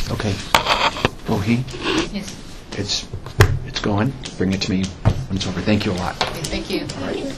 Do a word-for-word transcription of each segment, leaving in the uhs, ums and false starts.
Okay. Oh, he? Yes. It's, it's going. Bring it to me when it's over. Thank you a lot. Okay, thank you. All right.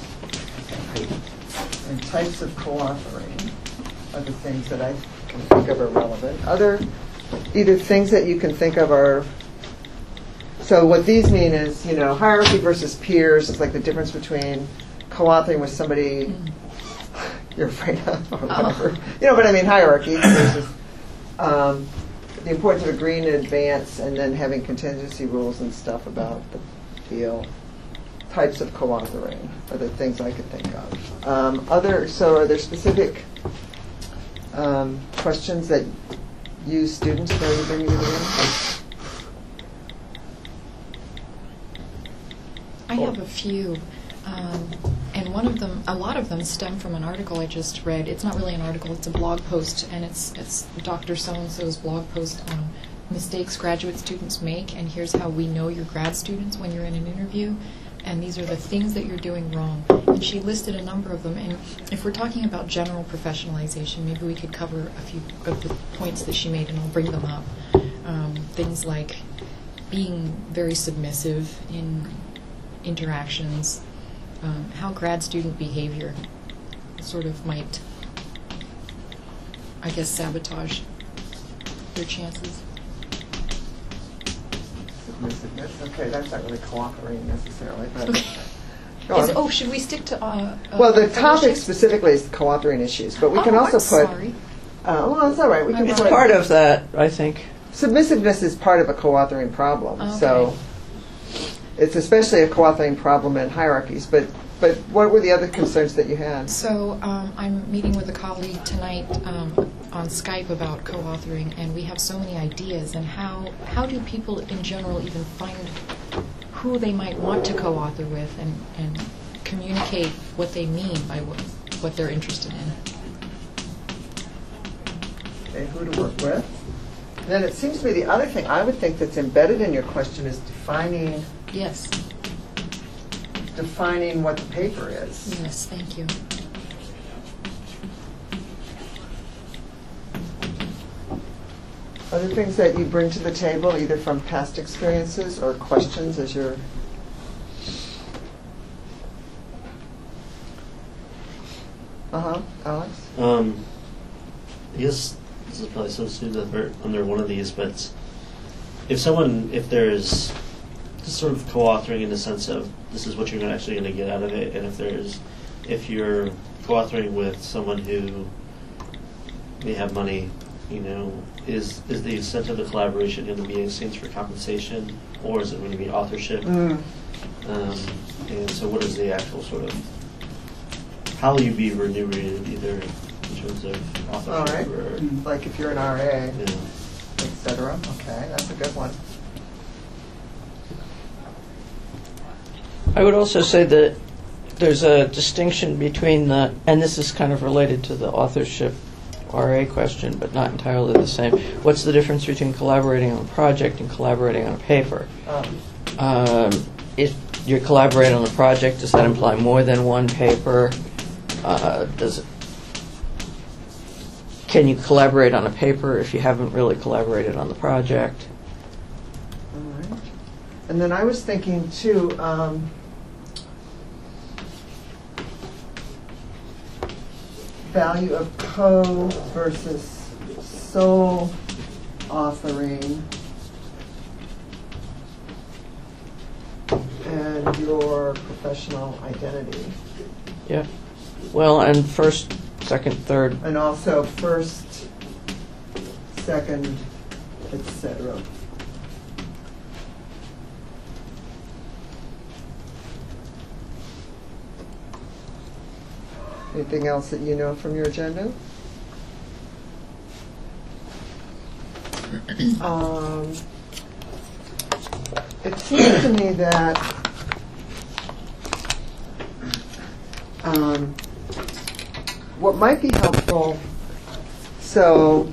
And types of co-authoring are the things that I can think of are relevant. Other, either things that you can think of are, so what these mean is, you know, hierarchy versus peers is like the difference between co-authoring with somebody mm. you're afraid of or whatever. Oh. You know, but I mean hierarchy versus um, the importance of agreeing in advance and then having contingency rules and stuff about the deal. Types of co-authoring are the things I could think of. Um, other, so are there specific um, questions that you students know you bringing it in? I have a few, um, and one of them, a lot of them stem from an article I just read. It's not really an article; it's a blog post, and it's it's Doctor So-and-so's blog post on mistakes graduate students make, and here's how we know you're grad students when you're in an interview. And these are the things that you're doing wrong. And she listed a number of them. And if we're talking about general professionalization, maybe we could cover a few of the points that she made, and I'll bring them up. Um, things like being very submissive in interactions, um, how grad student behavior sort of might, I guess, sabotage their chances. Submissiveness. Okay, that's not really cooperating necessarily, but. Okay. Is, oh, should we stick to? Uh, uh, well, the topic issues? specifically is co-authoring issues, but we can oh, also I'm put. Sorry. Uh, well, it's all right. We can It's put, part of that, I think. Submissiveness is part of a co-authoring problem, Okay. so it's especially a co-authoring problem in hierarchies. But but what were the other concerns that you had? So um, I'm meeting with a colleague tonight um, on Skype about co-authoring, and we have so many ideas. And how how do people in general even find who they might want to co-author with, and, and communicate what they mean by what what they're interested in? Okay, who to work with. And then it seems to me the other thing I would think that's embedded in your question is defining Yes. defining what the paper is. Yes, thank you. Other things that you bring to the table, either from past experiences or questions as you're... Uh-huh. Alex? Um, I guess this is probably associated under, under one of these, but if someone, if there's sort of co-authoring in the sense of this is what you're not actually going to get out of it, and if there's, if you're co-authoring with someone who may have money, you know, is is the extent of the collaboration going to be in exchange for compensation, or is it going to be authorship? Mm. Um, and so what is the actual sort of, how will you be remunerated either in terms of authorship? All right. Or, Like if you're an R A, you know, et cetera. Okay, that's a good one. I would also say that there's a distinction between the, and this is kind of related to the authorship R A question, but not entirely the same. What's the difference between collaborating on a project and collaborating on a paper? Um, Um, if you're collaborating on a project, does that imply more than one paper? Uh, does it, can you collaborate on a paper if you haven't really collaborated on the project? all right. And then I was thinking, too, um, value of co versus sole authoring and your professional identity. Yeah. Well, and first, second, third. And also first, second, et cetera. Anything else that you know from your agenda? um, it seems to me that um, what might be helpful, so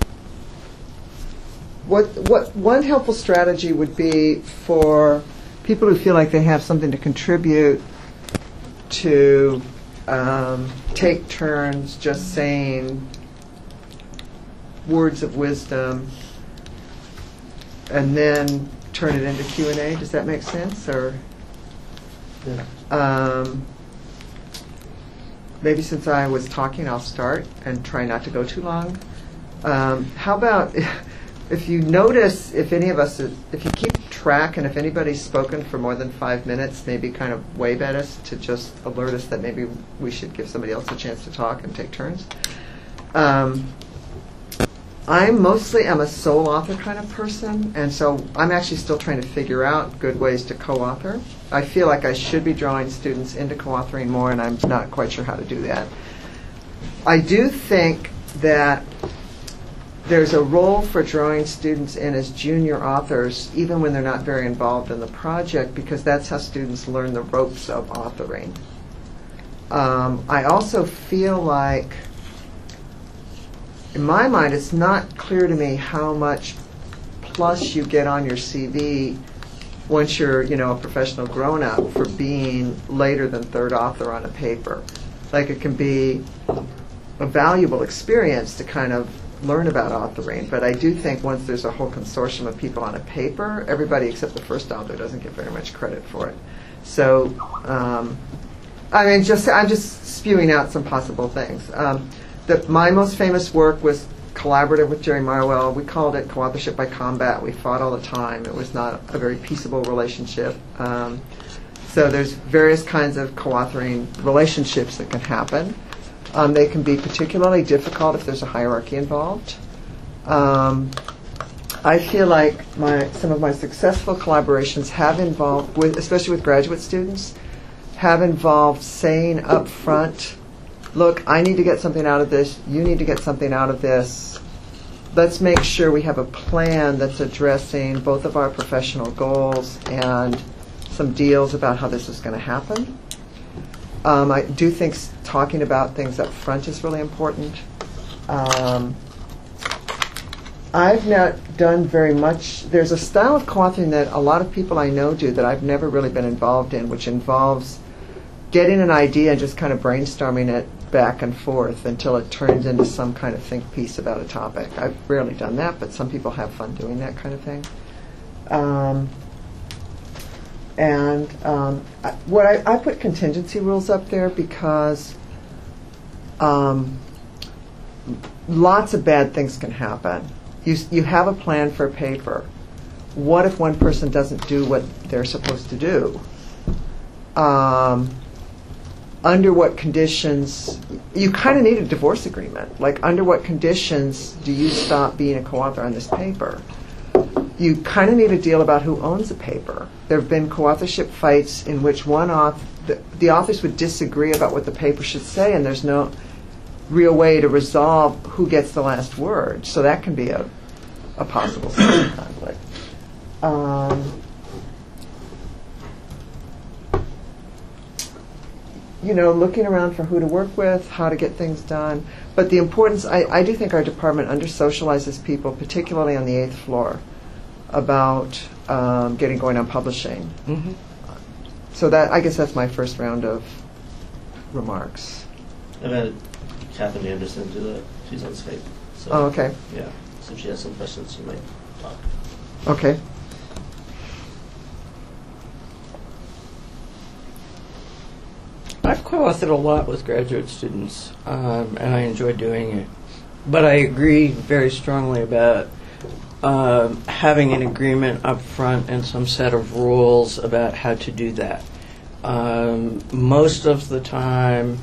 what what one helpful strategy would be for people who feel like they have something to contribute to um, take turns just saying words of wisdom and then turn it into Q and A. Does that make sense? Or Yeah. um, maybe since I was talking, I'll start and try not to go too long. Um, how about if you notice, if any of us, if you keep track, and if anybody's spoken for more than five minutes, maybe kind of wave at us to just alert us that maybe we should give somebody else a chance to talk and take turns. Um, I mostly am a sole author kind of person, and so I'm actually still trying to figure out good ways to co-author. I feel like I should be drawing students into co-authoring more, and I'm not quite sure how to do that. I do think that there's a role for drawing students in as junior authors, even when they're not very involved in the project, because that's how students learn the ropes of authoring. Um, I also feel like, in my mind, it's not clear to me how much plus you get on your C V once you're, you know, a professional grown-up for being later than third author on a paper. Like, it can be a valuable experience to kind of learn about authoring, but I do think once there's a whole consortium of people on a paper, everybody except the first author doesn't get very much credit for it. So, um, I mean, just I'm just spewing out some possible things. Um, the, my most famous work was collaborative with Jerry Marwell. We called it co-authorship by combat. We fought all the time. It was not a very peaceable relationship. Um, so there's various kinds of co-authoring relationships that can happen. Um, they can be particularly difficult if there's a hierarchy involved. Um, I feel like my some of my successful collaborations have involved, with, especially with graduate students, have involved saying up front, look, I need to get something out of this, you need to get something out of this. Let's make sure we have a plan that's addressing both of our professional goals and some deals about how this is going to happen. Um, I do think s- talking about things up front is really important. Um, I've not done very much. There's a style of co-authoring that a lot of people I know do that I've never really been involved in, which involves getting an idea and just kind of brainstorming it back and forth until it turns into some kind of think piece about a topic. I've rarely done that, but some people have fun doing that kind of thing. Um, And um, I, what I, I put contingency rules up there because um, lots of bad things can happen. You you have a plan for a paper. What if one person doesn't do what they're supposed to do? Um, under what conditions? You kind of need a divorce agreement. Like, under what conditions do you stop being a co-author on this paper? You kind of need a deal about who owns a paper. There have been co-authorship fights in which one author, the, the authors would disagree about what the paper should say, and there's no real way to resolve who gets the last word. So that can be a, a possible source of conflict. Um, you know, looking around for who to work with, how to get things done. But the importance, I, I do think our department under-socializes people, particularly on the eighth floor, about um, getting going on publishing. Mm-hmm. So that, I guess that's my first round of remarks. I've had Catherine Anderson do that. She's on Skype. So, Oh, okay. Yeah. So if she has some questions, she might talk. Okay. I've co-authored a lot with graduate students, um, and I enjoy doing it. But I agree very strongly about um, having an agreement up front and some set of rules about how to do that. Um, most of the time,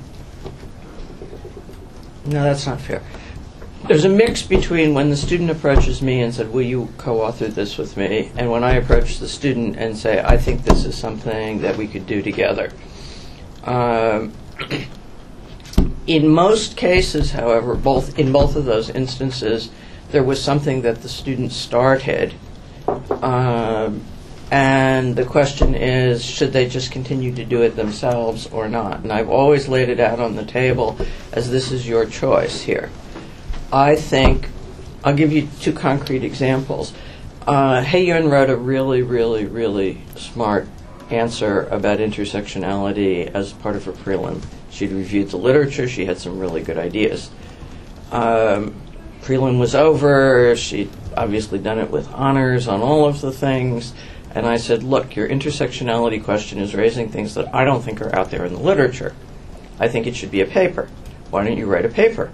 no, that's not fair. There's a mix between when the student approaches me and said, will you co-author this with me, and when I approach the student and say, I think this is something that we could do together. Um, in most cases, however, both in both of those instances, there was something that the student started, um, and the question is, should they just continue to do it themselves or not? And I've always laid it out on the table as this is your choice here. I think, I'll give you two concrete examples. Uh, Hei Yun wrote a really, really, really smart answer about intersectionality as part of her prelim. She'd reviewed the literature. She had some really good ideas. Um, prelim was over. She, obviously done it with honors on all of the things. And I said, look, your intersectionality question is raising things that I don't think are out there in the literature. I think it should be a paper. Why don't you write a paper?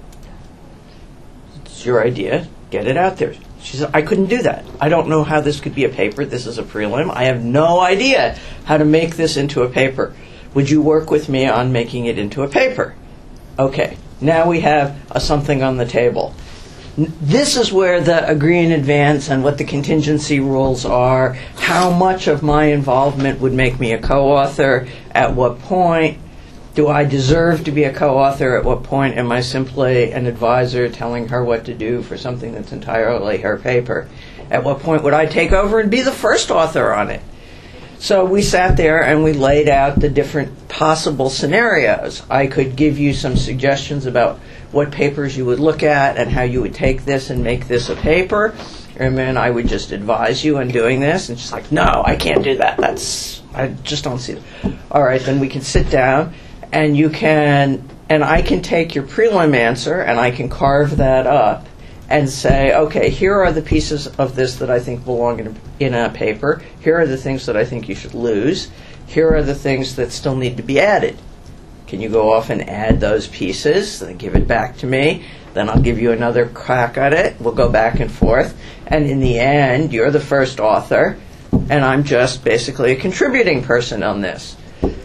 It's your idea. Get it out there. She said, I couldn't do that. I don't know how this could be a paper. This is a prelim. I have no idea how to make this into a paper. Would you work with me on making it into a paper? Okay, now we have a something on the table. N- This is where the agree in advance and what the contingency rules are, how much of my involvement would make me a co-author, at what point. Do I deserve to be a co-author? At what point am I simply an advisor telling her what to do for something that's entirely her paper? At what point would I take over and be the first author on it? So we sat there and we laid out the different possible scenarios. I could give you some suggestions about what papers you would look at and how you would take this and make this a paper. And then I would just advise you on doing this. And she's like, no, I can't do that. That's, I just don't see it. All right, then we can sit down. And you can, and I can take your prelim answer and I can carve that up and say, okay, here are the pieces of this that I think belong in a, in a paper. Here are the things that I think you should lose. Here are the things that still need to be added. Can you go off and add those pieces? Then give it back to me. Then I'll give you another crack at it. We'll go back and forth. And in the end, you're the first author, and I'm just basically a contributing person on this.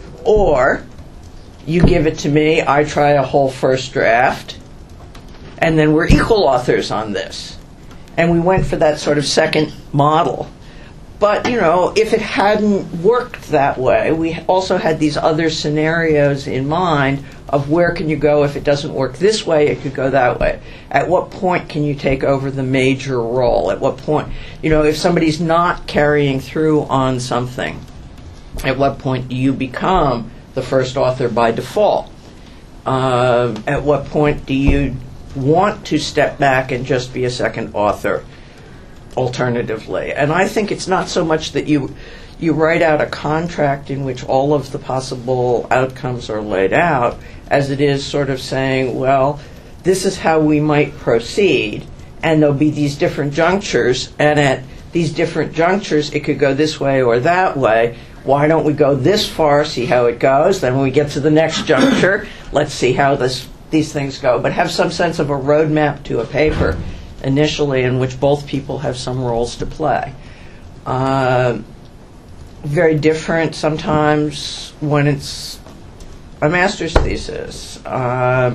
Or you give it to me, I try a whole first draft, and then we're equal authors on this. And we went for that sort of second model. But, you know, if it hadn't worked that way, we also had these other scenarios in mind of where can you go if it doesn't work this way, it could go that way. At what point can you take over the major role? At what point, you know, if somebody's not carrying through on something, at what point do you become the first author by default? Uh, at what point do you want to step back and just be a second author alternatively? And I think it's not so much that you you write out a contract in which all of the possible outcomes are laid out, as it is sort of saying, well, this is how we might proceed, and there'll be these different junctures, and at these different junctures it could go this way or that way. Why don't we go this far, see how it goes, then when we get to the next juncture, let's see how this these things go. But have some sense of a roadmap to a paper initially in which both people have some roles to play. Uh, very different sometimes when it's a master's thesis. Um,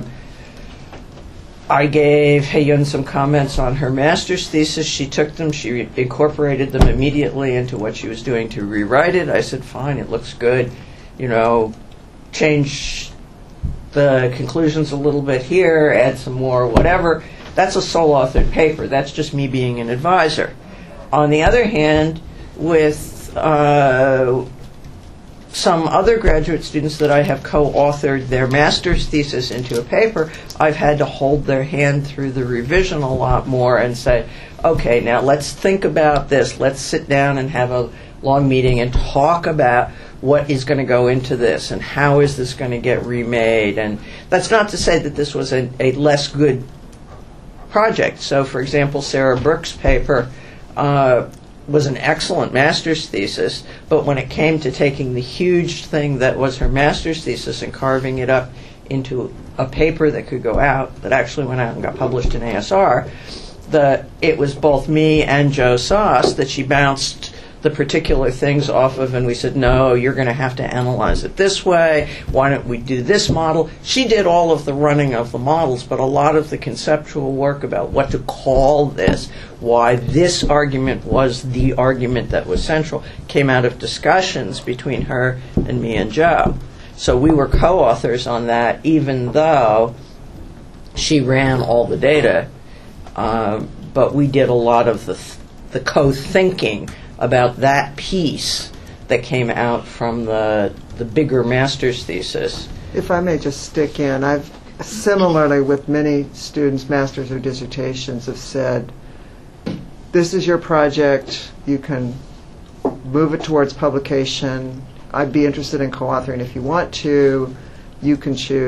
I gave Hae-Yun some comments on her master's thesis. She took them, she re- incorporated them immediately into what she was doing to rewrite it. I said, fine, it looks good. You know, change the conclusions a little bit here, add some more, whatever. That's a sole-authored paper. That's just me being an advisor. On the other hand, with uh, some other graduate students that I have co-authored their master's thesis into a paper, I've had to hold their hand through the revision a lot more and say, okay, now let's think about this. Let's sit down and have a long meeting and talk about what is going to go into this and how is this going to get remade. And that's not to say that this was a, a less good project. So, for example, Sarah Brooks' paper uh, was an excellent master's thesis, but when it came to taking the huge thing that was her master's thesis and carving it up into a paper that could go out, that actually went out and got published in A S R, the, it was both me and Joe Sauce that she bounced the particular things off of, and we said, no, you're going to have to analyze it this way. Why don't we do this model? She did all of the running of the models, but a lot of the conceptual work about what to call this, why this argument was the argument that was central, came out of discussions between her and me and Joe. So we were co-authors on that, even though she ran all the data, uh, but we did a lot of the, th- the co-thinking about that piece that came out from the the bigger master's thesis. If I may just stick in, I've similarly with many students, masters or dissertations, have said, this is your project, you can move it towards publication. I'd be interested in co-authoring if you want to. You can choose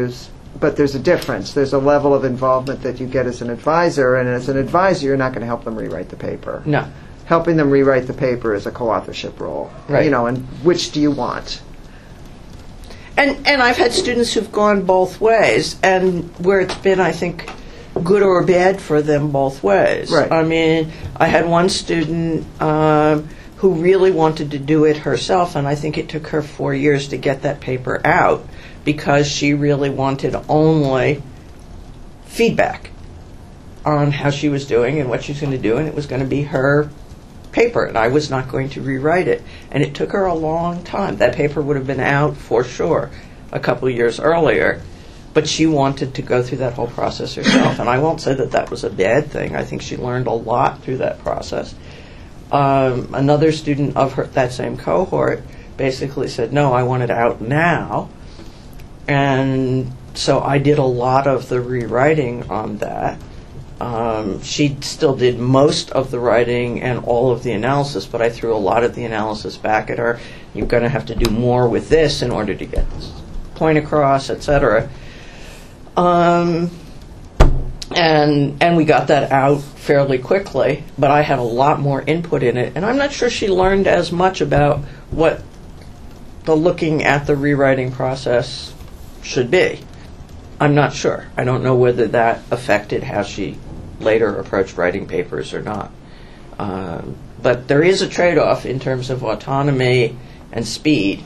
but there's a difference. There's a level of involvement that you get as an advisor, and as an advisor, you're not going to help them rewrite the paper. No. Helping them rewrite the paper is a co-authorship role. Right. You know, and which do you want? And and I've had students who've gone both ways, and where it's been, I think, good or bad for them both ways. Right. I mean, I had one student um, who really wanted to do it herself, and I think it took her four years to get that paper out because she really wanted only feedback on how she was doing and what she was going to do, and it was going to be her paper, and I was not going to rewrite it. And it took her a long time. That paper would have been out for sure a couple of years earlier, but she wanted to go through that whole process herself. And I won't say that that was a bad thing. I think she learned a lot through that process. Um, another student of her, that same cohort basically said, no, I want it out now. And so I did a lot of the rewriting on that. Um, she still did most of the writing and all of the analysis, but I threw a lot of the analysis back at her. You're going to have to do more with this in order to get this point across, et cetera. Um, and and we got that out fairly quickly, but I had a lot more input in it, and I'm not sure she learned as much about what the looking at the rewriting process should be. I'm not sure. I don't know whether that affected how she later approached writing papers or not. Um, but there is a trade-off in terms of autonomy and speed.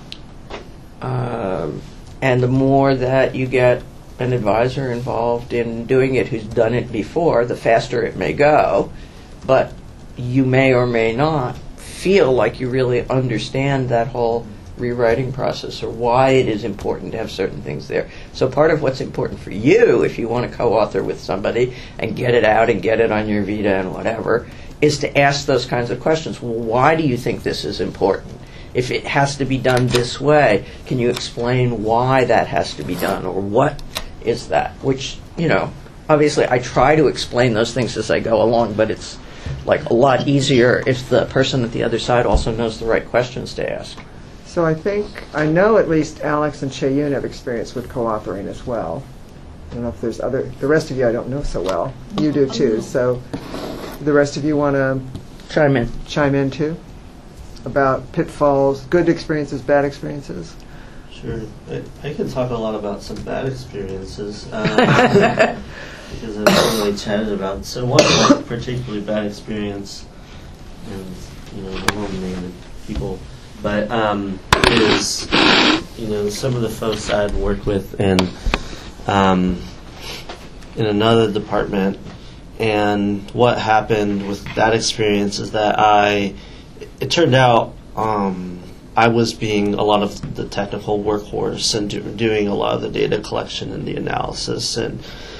Um, and the more that you get an advisor involved in doing it who's done it before, the faster it may go. But you may or may not feel like you really understand that whole rewriting process or why it is important to have certain things there. So part of what's important for you, if you want to co-author with somebody and get it out and get it on your Vita and whatever, is to ask those kinds of questions. Well, why do you think this is important? If it has to be done this way, can you explain why that has to be done, or what is that? Which, you know, obviously I try to explain those things as I go along, but it's like a lot easier if the person at the other side also knows the right questions to ask. So I think, I know at least Alex and Cheyun have experience with co-authoring as well. I don't know if there's other, the rest of you I don't know so well. You do too, so the rest of you want to Chime in. chime in too? About pitfalls, good experiences, bad experiences? Sure. I, I can talk a lot about some bad experiences. Um, because I've really chatted about. So one like, particularly bad experience, and you know, I won't name the people, but um, is you know some of the folks I'd worked with in um, in another department, and what happened with that experience is that I it turned out um, I was being a lot of the technical workhorse and do, doing a lot of the data collection and the analysis, and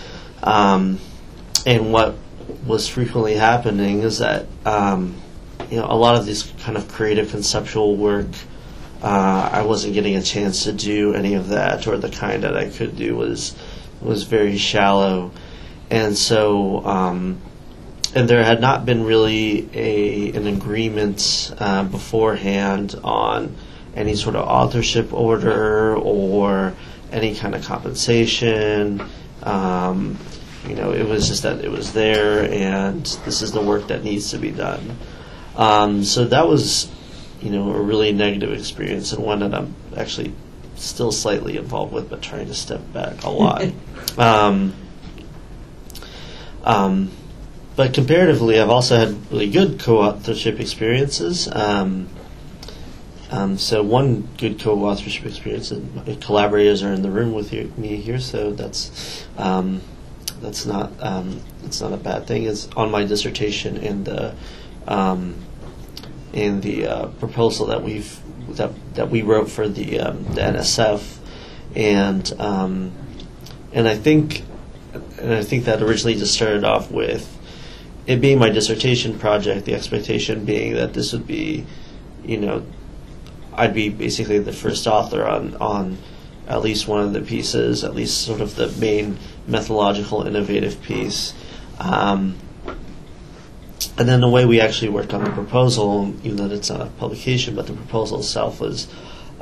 um, and what was frequently happening is that um, you know a lot of this kind of creative conceptual work uh, I wasn't getting a chance to do any of that, or the kind that I could do was was very shallow, and so. Um, And there had not been really a an agreement uh, beforehand on any sort of authorship order or any kind of compensation. Um, you know, it was just that it was there, and this is the work that needs to be done. Um, so that was, you know, a really negative experience, and one that I'm actually still slightly involved with, but trying to step back a lot. um, um, But comparatively, I've also had really good co-authorship experiences. Um, um, so one good co-authorship experience, and my collaborators are in the room with you, me here, so that's um, that's not um, that's not a bad thing. Is on my dissertation and the um, in the uh, proposal that we've that that we wrote for the um, the N S F, and um, and I think and I think that originally just started off with it being my dissertation project, the expectation being that this would be, you know, I'd be basically the first author on, on at least one of the pieces, at least sort of the main methodological innovative piece. Um, and then the way we actually worked on the proposal, even though it's not a publication, but the proposal itself was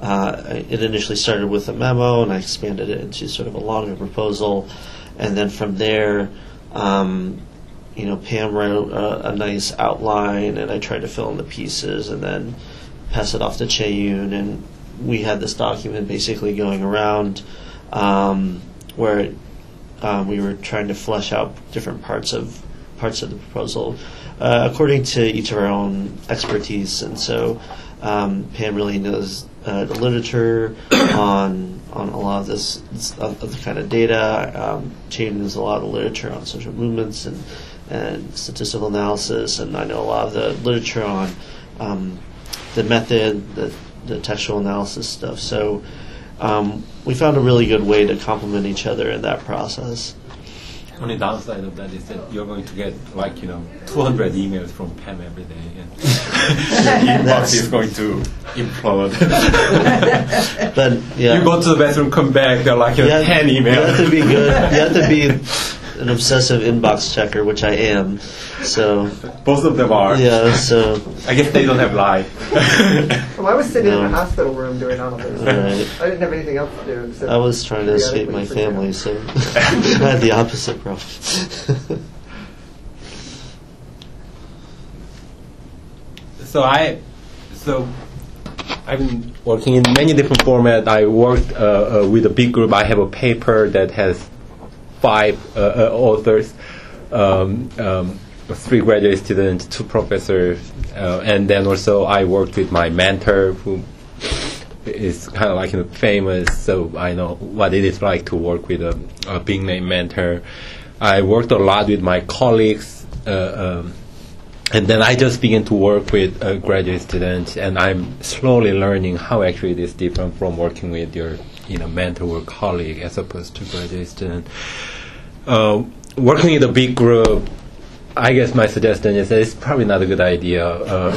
uh, it initially started with a memo, and I expanded it into sort of a longer proposal, and then from there, um, you know, Pam wrote a, a nice outline, and I tried to fill in the pieces, and then pass it off to Chae-Yoon, and we had this document basically going around um, where uh, we were trying to flesh out different parts of parts of the proposal uh, according to each of our own expertise, and so um, Pam really knows uh, the literature on on a lot of this, this of the kind of data. Um, Chae-Yoon knows a lot of the literature on social movements and and statistical analysis, and I know a lot of the literature on um, the method, the, the textual analysis stuff. So um, we found a really good way to complement each other in that process. Only downside of that is that you're going to get like, you know, two hundred emails from Pam every day, and your inbox is going to implode. But yeah, you go to the bathroom, come back, they're like, you know, you have, ten emails. You have to be good. You have to be an obsessive inbox checker, which I am. So both of them are. Yeah. So I guess they don't have life. Well, I was sitting No. in the hospital room doing all of this. Right. I didn't have anything else to do. Except I was trying to escape periodically my freak out. family, so I had the opposite problem. So I, so I've been working in many different formats. I worked uh, uh, with a big group. I have a paper that has five uh, uh, authors, um, um, three graduate students, two professors, uh, and then also I worked with my mentor, who is kind of like, you know, famous. So I know what it is like to work with a, a big name mentor. I worked a lot with my colleagues. Uh, um, And then I just began to work with uh, graduate students, and I'm slowly learning how actually it is different from working with your, you know, mentor or colleague as opposed to graduate student. Uh, working in a big group, I guess my suggestion is that it's probably not a good idea. Uh,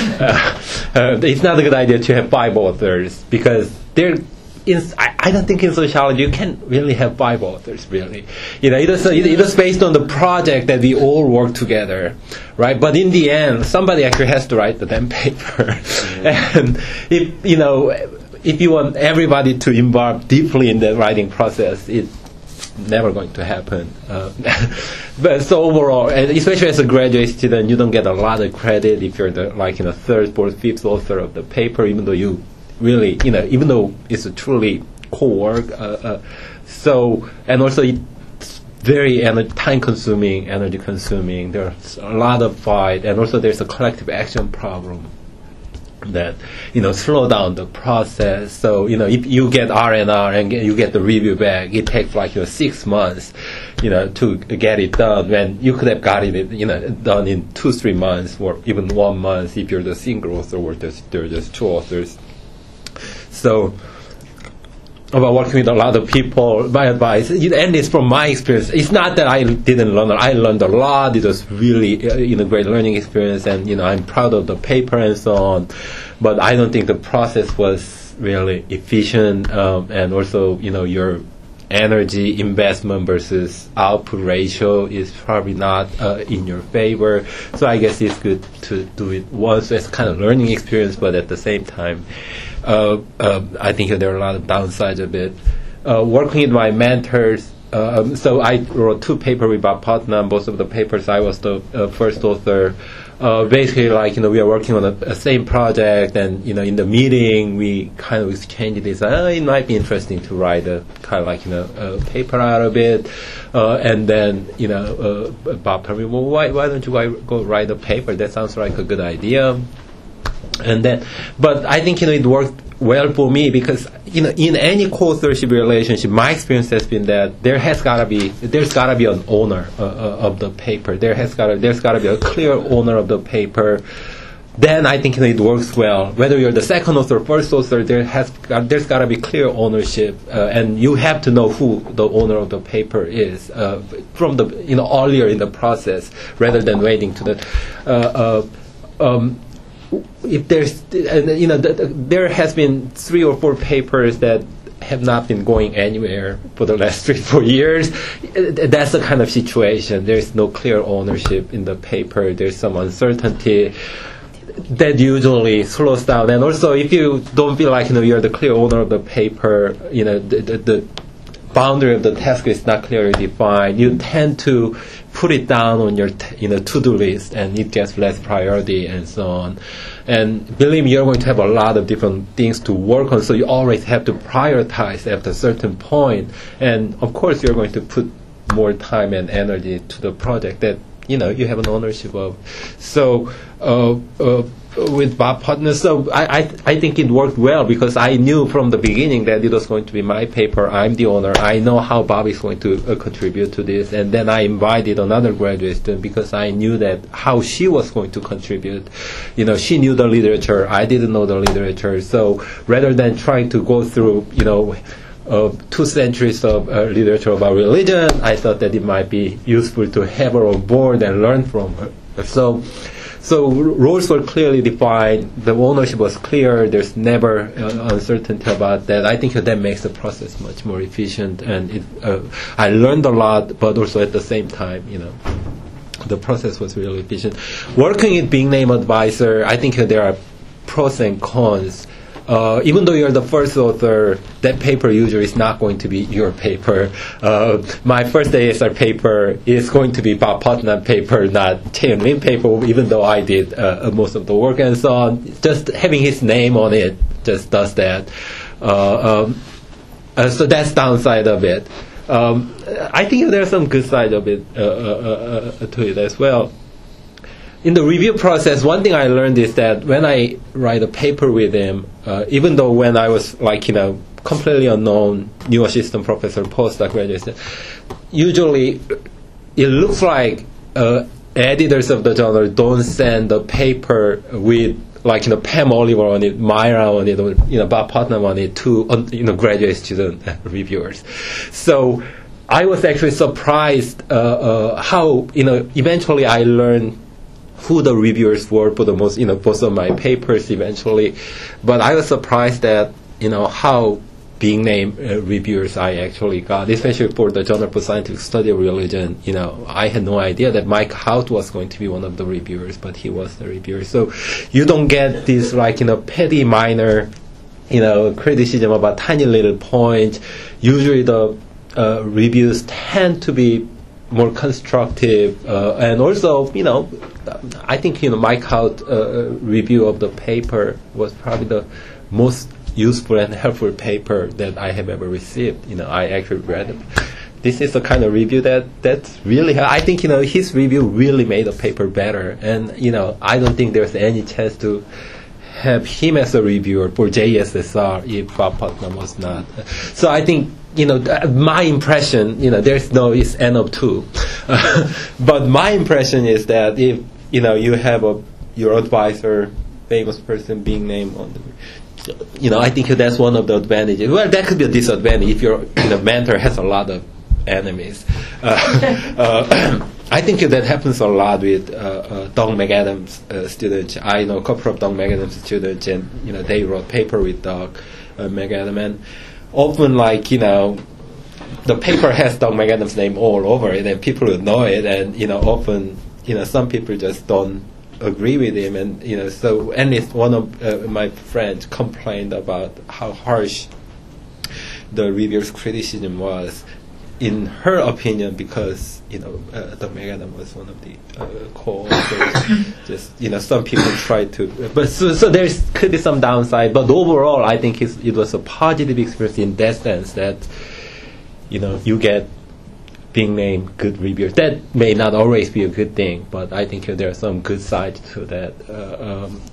uh, it's not a good idea to have five authors because they're. In, I, I don't think in sociology you can really have five authors, really. You know, it is, it is based on the project that we all work together, right? But in the end, somebody actually has to write the damn paper. Mm-hmm. And if, you know, if you want everybody to involve deeply in the writing process, it's never going to happen. Uh, but so overall, and especially as a graduate student, you don't get a lot of credit if you're the, like, you know, third, fourth, fifth author of the paper, even though you really, you know, even though it's a truly core work. Uh, uh, so, and also it's very ener- time-consuming, energy-consuming. There's a lot of fight, and also there's a collective action problem that, you know, slow down the process. So, you know, if you get R and R and get, you get the review back, it takes like, you know, six months, you know, to get it done, when you could have got it, you know, done in two, three months, or even one month if you're the single author or there's, there's just two authors. So, about working with a lot of people, my advice, and it's from my experience, it's not that I didn't learn, I learned a lot, it was really, you know, great learning experience, and, you know, I'm proud of the paper and so on, but I don't think the process was really efficient, um, and also, you know, your energy investment versus output ratio is probably not uh, in your favor, so I guess it's good to do it once as kind of learning experience, but at the same time, Uh, uh, I think there are a lot of downsides of it. Uh, working with my mentors, uh, um, so I wrote two papers with Bob Putnam. Both of the papers, I was the uh, first author. Uh, basically, like, you know, we are working on a, a same project, and, you know, in the meeting, we kind of exchanged this. Oh, it might be interesting to write a kind of like, you know, a paper out of it. Uh, and then, you know, uh, Bob told me, well, why why don't you go write a paper? That sounds like a good idea. And then, but I think, you know, it worked well for me because, you know, in any co-authorship relationship, my experience has been that there has gotta be, there's gotta be an owner uh, uh, of the paper. There has gotta, there's gotta be a clear owner of the paper. Then I think, you know, it works well. Whether you're the second author or first author, there has got, there's gotta be clear ownership, uh, and you have to know who the owner of the paper is uh, from the, you know, earlier in the process, rather than waiting to the. Uh, uh, um, If there's, you know, th- th- there has been three or four papers that have not been going anywhere for the last three, four years. That's the kind of situation. There's no clear ownership in the paper. There's some uncertainty. that usually slows down. And also, if you don't feel like you know you're the clear owner of the paper, you know the, the, the boundary of the task is not clearly defined, you tend to put it down on your t- you know to-do list, and it gets less priority and so on. And believe me, you're going to have a lot of different things to work on, so you always have to prioritize at a certain point. And of course, you're going to put more time and energy to the project that you know you have an ownership of. So uh, uh, with Bob Putnam, so I, I I think it worked well because I knew from the beginning that it was going to be my paper. I'm the owner. I know how Bob is going to uh, contribute to this, and then I invited another graduate student because I knew that how she was going to contribute. You know, she knew the literature. I didn't know the literature. So rather than trying to go through, you know. Uh, two centuries of uh, literature about religion, I thought that it might be useful to have her on board and learn from her. So, so roles were clearly defined. The ownership was clear. There's never uh, uncertainty about that. I think that makes the process much more efficient. And it, uh, I learned a lot, but also at the same time, you know, the process was really efficient. Working with Big Name Advisor, I think there are pros and cons. Uh, even though you're the first author, that paper usually is not going to be your paper. Uh, my first A S R paper is going to be Bob Putnam paper, not Chae-Young Lim paper, even though I did uh, most of the work and so on. Just having his name on it just does that. Uh, um, uh, so that's downside of it. Um, I think there's some good side of it uh, uh, uh, to it as well. In the review process, one thing I learned is that when I write a paper with him, uh, even though when I was like, you know, completely unknown, new assistant professor, postdoc graduate, usually it looks like uh, editors of the journal don't send the paper with like, you know, Pam Oliver on it, Myra on it, or, you know, Bob Putnam on it to, uh, you know, graduate student reviewers. So I was actually surprised uh, uh, how, you know, eventually I learned who the reviewers were for the most, you know, most of my papers eventually. But I was surprised that, you know, how being named uh, reviewers I actually got, especially for the Journal for Scientific Study of Religion. You know, I had no idea that Mike Hout was going to be one of the reviewers, but he was the reviewer. So you don't get this, like, you know, petty minor, you know, criticism about tiny little points. Usually the uh, reviews tend to be more constructive, uh, and also, you know, I think, you know, Mike Hout uh, review of the paper was probably the most useful and helpful paper that I have ever received. You know, I actually read it. This is the kind of review that that's really, I think, you know, his review really made the paper better, and, you know, I don't think there's any chance to have him as a reviewer for J S S R if Bob Putnam was not. So I think, you know, th- my impression, you know, there's no, it's N of two. But my impression is that if, you know, you have a, your advisor, famous person being named on the, you know, I think that's one of the advantages. Well, that could be a disadvantage if your, you know, mentor has a lot of enemies. Uh, uh, I think that happens a lot with uh, uh, Doug McAdams uh, students. I know a couple of Doug McAdams students, and, you know, they wrote paper with Doug uh, McAdams, and often, like, you know, the paper has Doug McAdams' name all over it, and people would know it, and, you know, often, you know, some people just don't agree with him, and, you know, so, at least one of uh, my friends complained about how harsh the reviewer's criticism was, in her opinion, because, you know, uh, Doug McAdams was one of the uh, co-authors. Just, you know, some people try to, but so, so there could be some downside. But overall, I think it's, it was a positive experience in that sense that, you know, you get being named good reviewers. That may not always be a good thing, but I think there are some good sides to that. Uh, um,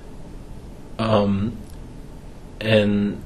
um, and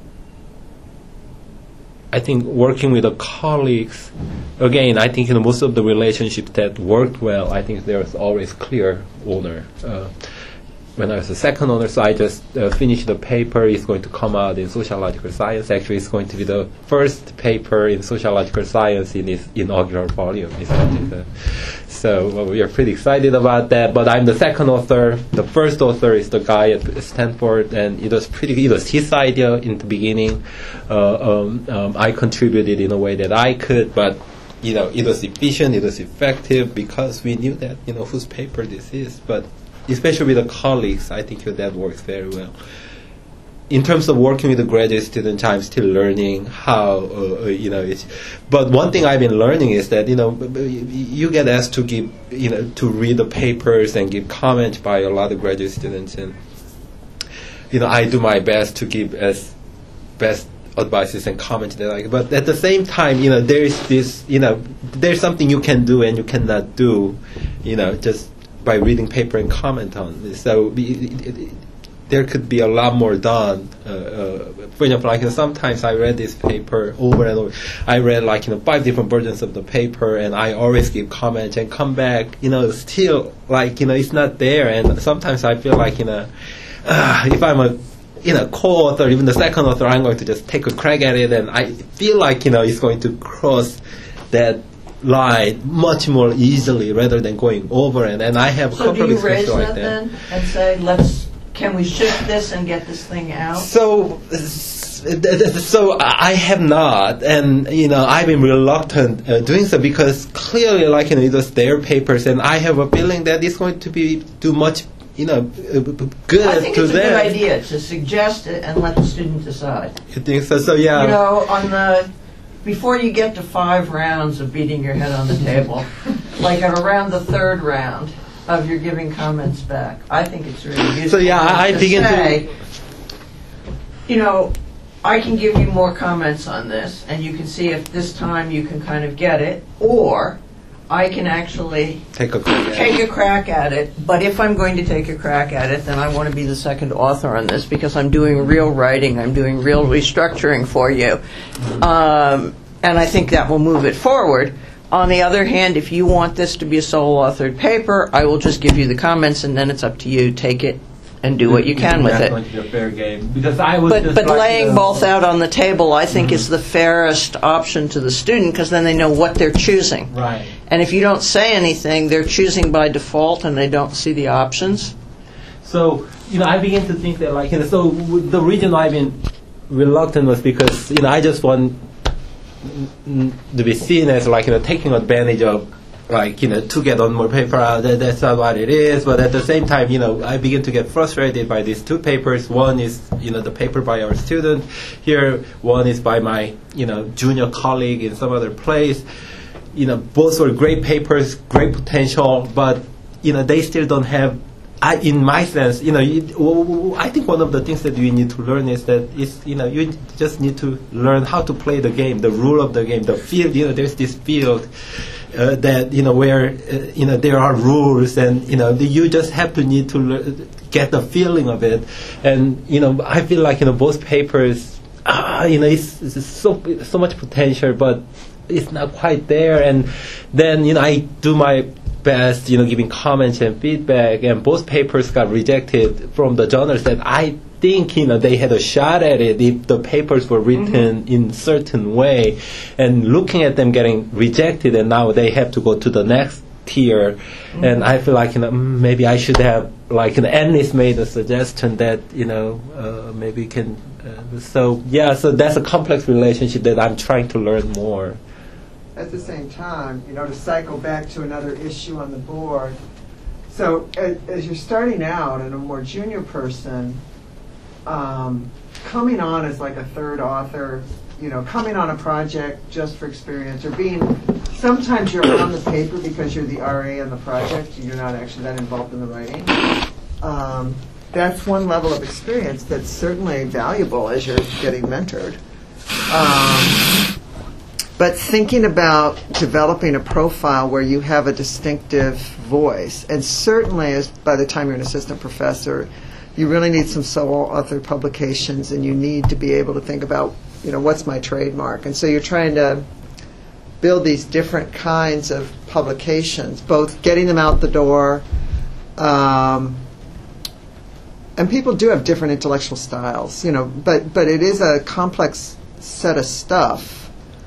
I think working with the colleagues, again, I think, you know, most of the relationships that worked well, I think there was always clear owner. Uh, when I was a second owner, so I just uh, finished the paper. It's going to come out in Sociological Science. Actually, it's going to be the first paper in Sociological Science in its inaugural volume. So well, we are pretty excited about that. But I'm the second author. The first author is the guy at Stanford, and it was pretty. It was his idea in the beginning. Uh, um, um, I contributed in a way that I could, but, you know, it was efficient. It was effective because we knew that, you know, whose paper this is. But especially with the colleagues, I think that works very well. In terms of working with the graduate students, I'm still learning how, uh, you know, it's, but one thing I've been learning is that, you know, b- b- you get asked to give, you know, to read the papers and give comments by a lot of graduate students, and, you know, I do my best to give as best advices and comments that I, but at the same time, you know, there's this, you know, there's something you can do and you cannot do, you know, just by reading paper and comment on this. So it, it, it, there could be a lot more done. Uh, uh, for example, like, you know, sometimes I read this paper over and over. I read like, you know, five different versions of the paper, and I always give comments and come back, you know, still like, you know, it's not there. And sometimes I feel like, you know, uh, if I'm a, you know, co-author, even the second author, I'm going to just take a crack at it, and I feel like, you know, it's going to cross that line much more easily rather than going over it. And I have a So couple do of you raise experiences like that that. then and say, let's, can we shift this and get this thing out? So, so I have not, and you know, I've been reluctant uh, doing so because clearly, like, you know, it was their papers, and I have a feeling that it's going to be do much, you know, uh, good I think to it's a them. good idea to suggest it and let the student decide. You think so? So yeah. You know, on the before you get to five rounds of beating your head on the table, like at around the third round of your giving comments back, I think it's really useful. So yeah, I, I to begin say, to. you know, I can give you more comments on this, and you can see if this time you can kind of get it, or I can actually Take a crack at take it. a crack at it. But if I'm going to take a crack at it, then I want to be the second author on this because I'm doing real writing, I'm doing real restructuring for you. Um, and I think that will move it forward. On the other hand, if you want this to be a sole-authored paper, I will just give you the comments, and then it's up to you. Take it and do what you can with That's it. going to be a fair game because I was But just but like, laying you know, both out on the table, I think, is the fairest option to the student because then they know what they're choosing. Right. And if you don't say anything, they're choosing by default and they don't see the options. So, you know, I began to think that, like, you know, so w- the reason I've been reluctant was because, you know, I just want mm, to be seen as, like, you know, taking advantage of, like, you know, to get on more paper. Uh, that, that's not what it is. But at the same time, you know, I begin to get frustrated by these two papers. One is, you know, the paper by our student. Here, one is by my, you know, junior colleague in some other place. You know, both were great papers, great potential, but, you know, they still don't have, I, in my sense, you know, you, w- w- I think one of the things that you need to learn is that, is, you know, you just need to learn how to play the game, the rule of the game, the field, you know, there's this field uh, that, you know, where, uh, you know, there are rules and, you know, the, you just have to need to lear- get the feeling of it. And, you know, I feel like, you know, both papers, ah, you know, it's, it's so, so much potential, but it's not quite there. And then, you know, I do my best, you know, giving comments and feedback, and both papers got rejected from the journals that I think, you know, they had a shot at it if the papers were written mm-hmm. in certain way. And looking at them getting rejected, and now they have to go to the next tier. Mm-hmm. And I feel like, you know, maybe I should have, like, you know, at least made a suggestion that, you know, uh, maybe can. Uh, so, yeah, so that's a complex relationship that I'm trying to learn more. At the same time, you know, to cycle back to another issue on the board. So as, as you're starting out and a more junior person, um, coming on as like a third author, you know, coming on a project just for experience, or being, sometimes you're on the paper because you're the R A on the project and you're not actually that involved in the writing. Um, that's one level of experience that's certainly valuable as you're getting mentored. Um, But thinking about developing a profile where you have a distinctive voice, and certainly as by the time you're an assistant professor, you really need some sole author publications, and you need to be able to think about, you know, what's my trademark? And so you're trying to build these different kinds of publications, both getting them out the door, um, and people do have different intellectual styles, you know, but, but it is a complex set of stuff.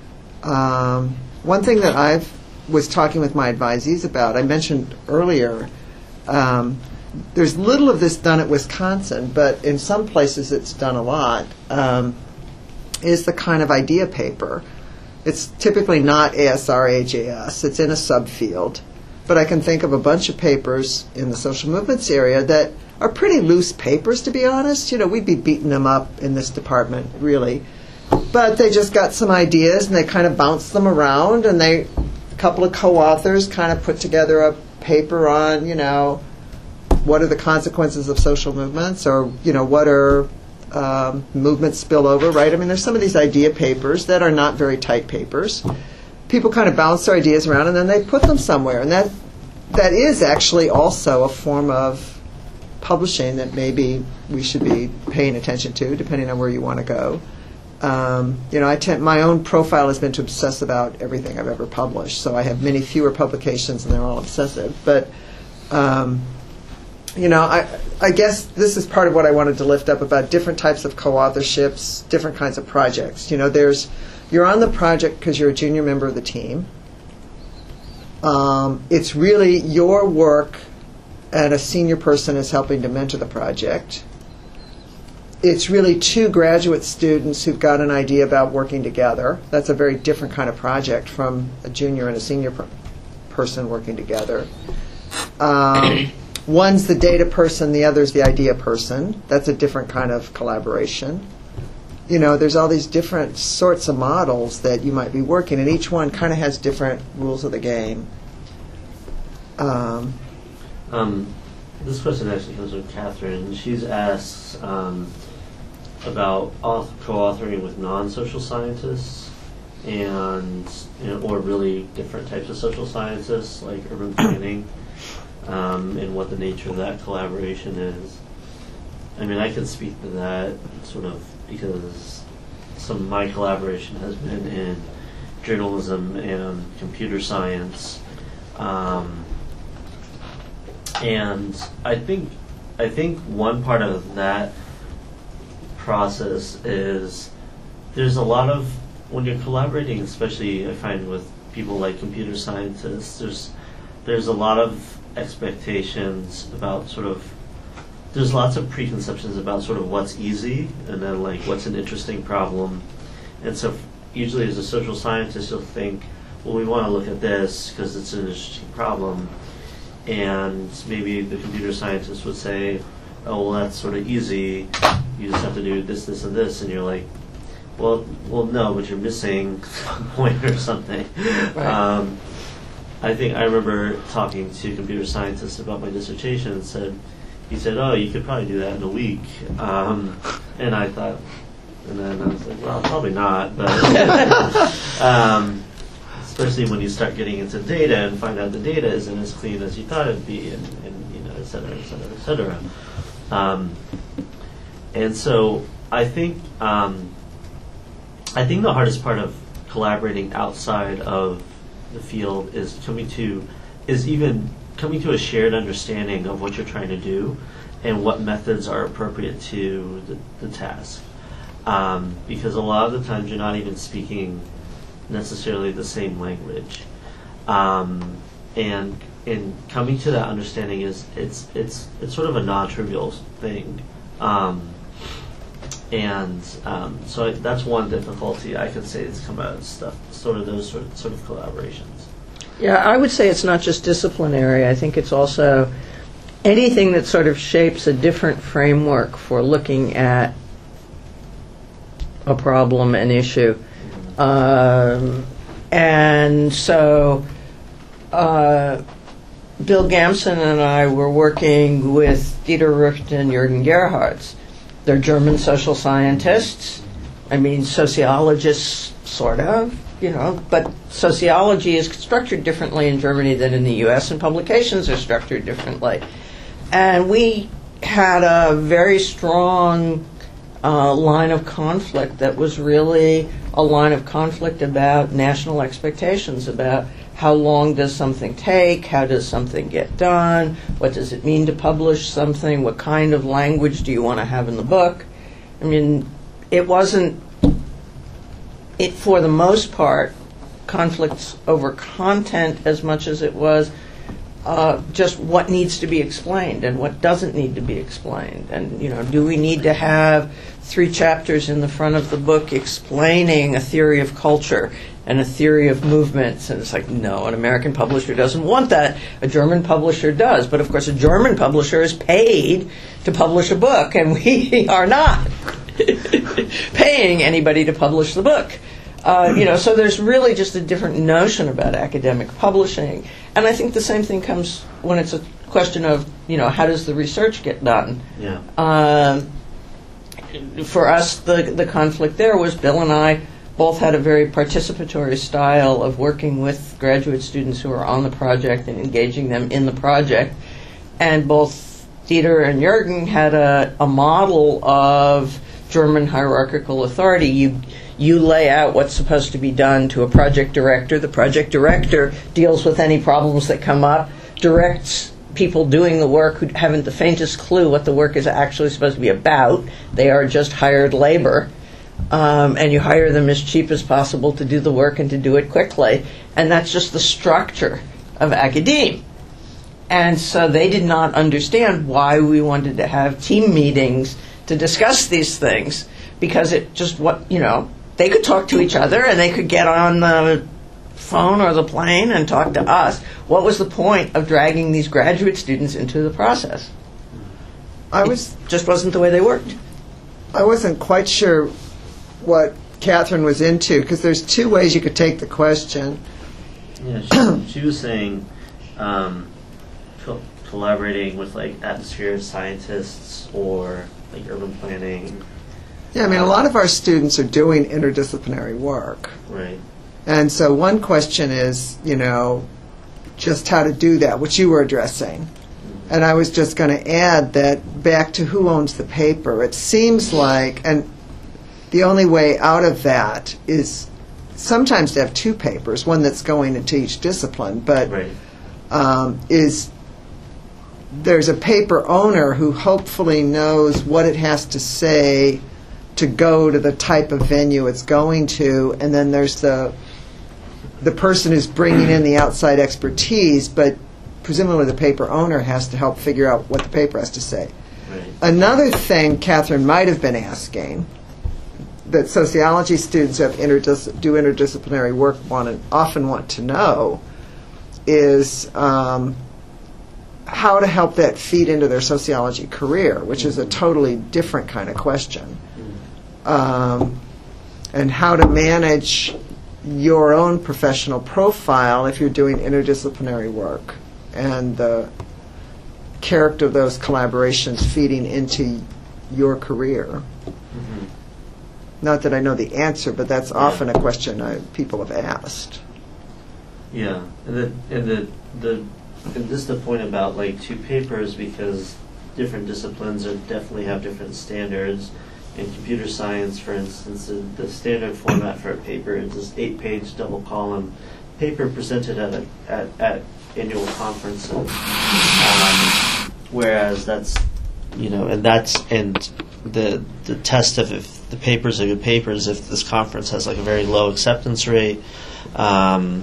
Um, one thing that I was talking with my advisees about, I mentioned earlier, um, there's little of this done at Wisconsin, but in some places it's done a lot, um, is the kind of idea paper. It's typically not A S R A J S. It's in a subfield. but I can think of a bunch of papers in the social movements area that are pretty loose papers, to be honest. You know, we'd be beating them up in this department, really. But they just got some ideas, and they kind of bounced them around, and they, a couple of co-authors kind of put together a paper on, you know, what are the consequences of social movements, or, you know, what are um, movements spill over, right? I mean, there's some of these idea papers that are not very tight papers. People kind of bounce their ideas around, and then they put them somewhere. And that that is actually also a form of publishing that maybe we should be paying attention to, depending on where you want to go. Um, you know, I tend, my own profile has been to obsess about everything I've ever published, so I have many fewer publications, and they're all obsessive. But, um, you know, I, I guess this is part of what I wanted to lift up about different types of co-authorships, different kinds of projects. You know, there's you're on the project because you're a junior member of the team. Um, it's really your work, and a senior person is helping to mentor the project. It's really two graduate students who've got an idea about working together. That's a very different kind of project from a junior and a senior per- person working together. Um, one's the data person, the other's the idea person. That's a different kind of collaboration. You know, there's all these different sorts of models that you might be working, and each one kind of has different rules of the game. Um, Um, this question actually comes from Catherine. She's asked um, about auth- co-authoring with non-social scientists, and you know, or really different types of social scientists like urban planning, um, and what the nature of that collaboration is. I mean, I can speak to that sort of because some of my collaboration has been in journalism and computer science. Um, And I think I think one part of that process is there's a lot of, when you're collaborating, especially I find with people like computer scientists, there's there's a lot of expectations about sort of, there's lots of preconceptions about sort of what's easy and then like what's an interesting problem. And so usually as a social scientist you'll think, well, we want to look at this because it's an interesting problem. And maybe the computer scientist would say, oh, well, that's sort of easy. You just have to do this, this, and this. And you're like, well, well, no, but you're missing one point or something. Right. Um, I think I remember talking to computer scientists about my dissertation and said, he said, oh, you could probably do that in a week. Um, and I thought, and then I was like, well, probably not. But um, especially when you start getting into data and find out the data isn't as clean as you thought it'd be, and, and you know, et cetera, et cetera, et cetera. Um, and so I think um, I think the hardest part of collaborating outside of the field is coming to is even coming to a shared understanding of what you're trying to do and what methods are appropriate to the, the task. Um, because a lot of the times you're not even speaking necessarily the same language, um, and in coming to that understanding is it's it's it's sort of a non-trivial thing, um, and um, so I, that's one difficulty I could say that's come out of stuff, sort of those sort of, sort of collaborations. Yeah, I would say it's not just disciplinary. I think it's also anything that sort of shapes a different framework for looking at a problem, an issue. Um, and so uh, Bill Gamson and I were working with Dieter Rucht and Jürgen Gerhards. They're German social scientists. I mean, sociologists, sort of, you know, but sociology is structured differently in Germany than in the U S, and publications are structured differently. And we had a very strong uh, line of conflict that was really a line of conflict about national expectations, about how long does something take, how does something get done, what does it mean to publish something, what kind of language do you want to have in the book. I mean, it wasn't, it for the most part, conflicts over content as much as it was uh, just what needs to be explained and what doesn't need to be explained. And, you know, do we need to have three chapters in the front of the book explaining a theory of culture and a theory of movements? And it's like, no, an American publisher doesn't want that. A German publisher does. But, of course, a German publisher is paid to publish a book, and we are not paying anybody to publish the book. Uh, you know, so there's really just a different notion about academic publishing. And I think the same thing comes when it's a question of, you know, how does the research get done? Yeah. Um, for us, the, the conflict there was Bill and I both had a very participatory style of working with graduate students who are on the project and engaging them in the project. And both Dieter and Jürgen had a, a model of German hierarchical authority. You You lay out what's supposed to be done to a project director. The project director deals with any problems that come up, directs people doing the work who haven't the faintest clue what the work is actually supposed to be about. They are just hired labor. Um, and you hire them as cheap as possible to do the work and to do it quickly. And that's just the structure of academe. And so they did not understand why we wanted to have team meetings to discuss these things, because it just, what you know, they could talk to each other and they could get on the phone or the plane and talk to us. What was the point of dragging these graduate students into the process? I was It just wasn't the way they worked. I wasn't quite sure what Catherine was into, because there's two ways you could take the question. Yeah, she, she was saying um, co- collaborating with like atmosphere scientists or like urban planning. Yeah, I mean, a lot of our students are doing interdisciplinary work. Right. And so one question is, you know, just how to do that, which you were addressing. And I was just going to add that back to who owns the paper. It seems like, and the only way out of that is sometimes to have two papers, one that's going into each discipline, but Right. um, is there's a paper owner who hopefully knows what it has to say to go to the type of venue it's going to, and then there's the the person who's bringing in the outside expertise, but presumably the paper owner has to help figure out what the paper has to say. Right. Another thing Catherine might have been asking, that sociology students who have interdis- do interdisciplinary work want to, often want to know, is um, how to help that feed into their sociology career, which is a totally different kind of question. Um, and how to manage your own professional profile if you're doing interdisciplinary work, and the character of those collaborations feeding into your career. Mm-hmm. Not that I know the answer, but that's often a question I, people have asked. Yeah, and the and the the and this is the point about like two papers, because different disciplines are definitely have different standards. In computer science, for instance, the, the standard format for a paper is this eight-page double-column paper presented at a, at, at annual conferences. Um, whereas that's, you know, and that's and the the test of if the papers are good papers, if this conference has like a very low acceptance rate. Um,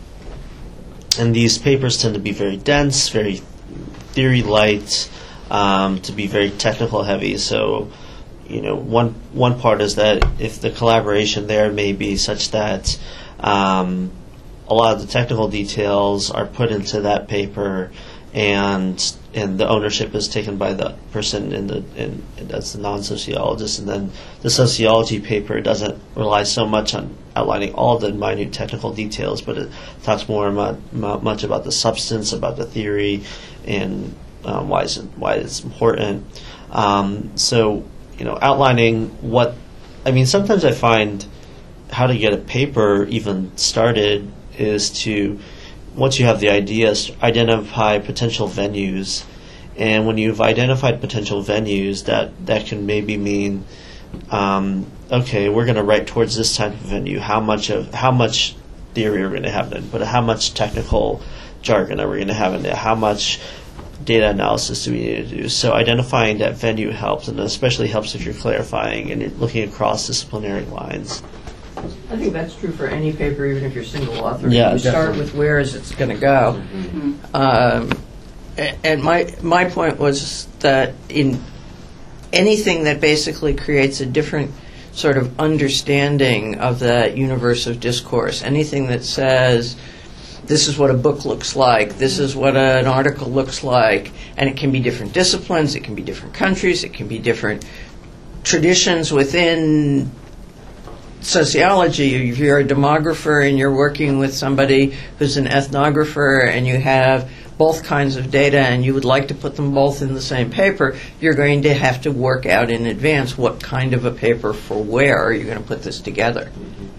and these papers tend to be very dense, very theory light, um, to be very technical heavy. So, you know, one one part is that if the collaboration there may be such that um, a lot of the technical details are put into that paper, and and the ownership is taken by the person in the in that's the non-sociologist, and then the sociology paper doesn't rely so much on outlining all the minute technical details, but it talks more about, much about the substance, about the theory, and um, why is it, why it's important. Um, so. You know, outlining what, I mean, sometimes I find how to get a paper even started is to, once you have the ideas, identify potential venues. And when you've identified potential venues, that, that can maybe mean, um, okay, we're going to write towards this type of venue. How much of, how much theory are we going to have in it? But how much technical jargon are we going to have in it? How much data analysis do we need to do? So identifying that venue helps, and especially helps if you're clarifying and you're looking across disciplinary lines. I think that's true for any paper, even if you're single author. Yeah, you start definitely. with where is it going to go. Mm-hmm. Um, a- and my my point was that in anything that basically creates a different sort of understanding of that universe of discourse, anything that says this is what a book looks like, this is what a, an article looks like, and it can be different disciplines, it can be different countries, it can be different traditions within sociology. If you're a demographer and you're working with somebody who's an ethnographer and you have both kinds of data and you would like to put them both in the same paper, you're going to have to work out in advance what kind of a paper for where are you going to put this together.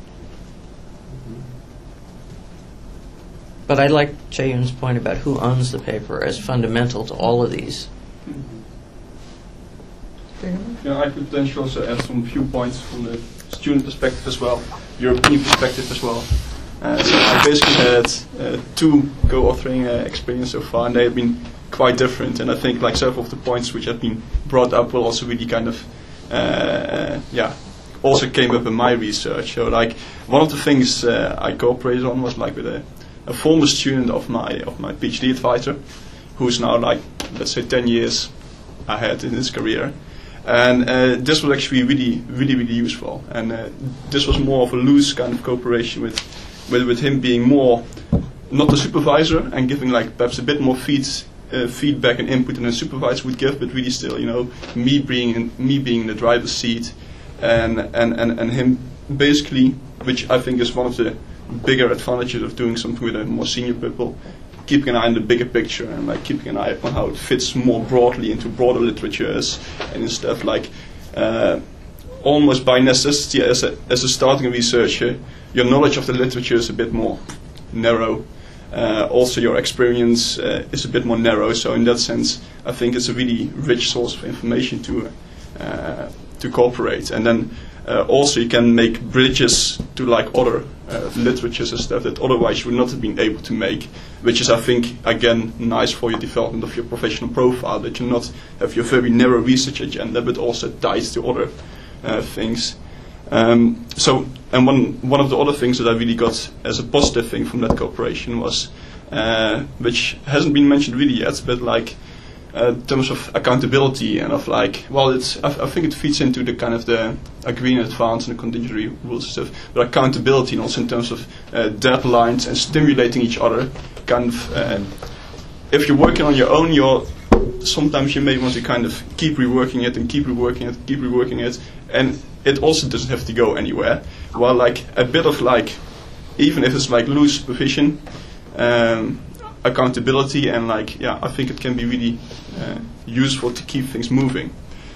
But I like Chae-Yoon's point about who owns the paper as fundamental to all of these. Yeah, I could potentially also add some viewpoints from the student perspective as well, European perspective as well. Uh, so I basically had uh, two co-authoring uh, experiences so far, and they have been quite different. And I think like several of the points which have been brought up will also really kind of, uh, yeah, also came up in my research. So like one of the things uh, I cooperated on was like with a, a former student of my of my PhD advisor, who's now like let's say ten years ahead in his career. And uh, this was actually really, really, really useful. And uh, this was more of a loose kind of cooperation with, with, with him being more not the supervisor and giving like perhaps a bit more feed, uh, feedback and input than a supervisor would give, but really still, you know, me being in, me being in the driver's seat, and, and, and, and him basically, which I think is one of the bigger advantages of doing something with a more senior people, keeping an eye on the bigger picture and like keeping an eye on how it fits more broadly into broader literatures and stuff like uh, almost by necessity as a as a starting researcher, your knowledge of the literature is a bit more narrow. Uh, also, your experience uh, is a bit more narrow. So in that sense, I think it's a really rich source of information to uh, to cooperate. And then uh, also you can make bridges to like other uh, literatures and stuff that otherwise you would not have been able to make, which is, I think, again, nice for your development of your professional profile, that you not have your very narrow research agenda, but also ties to other uh, things. Um, so, and one one of the other things that I really got as a positive thing from that cooperation was, uh, which hasn't been mentioned really yet, but like uh, in terms of accountability and of like, well, it's I, I think it feeds into the kind of the agree in advance and the contingency rules and stuff, but accountability and also in terms of uh, deadlines and stimulating each other. Kind of, uh, if you're working on your own, you're sometimes you may want to kind of keep reworking it and keep reworking it, keep reworking it, and it also doesn't have to go anywhere. While like a bit of like, even if it's like loose supervision, um, accountability, and like yeah, I think it can be really uh, useful to keep things moving.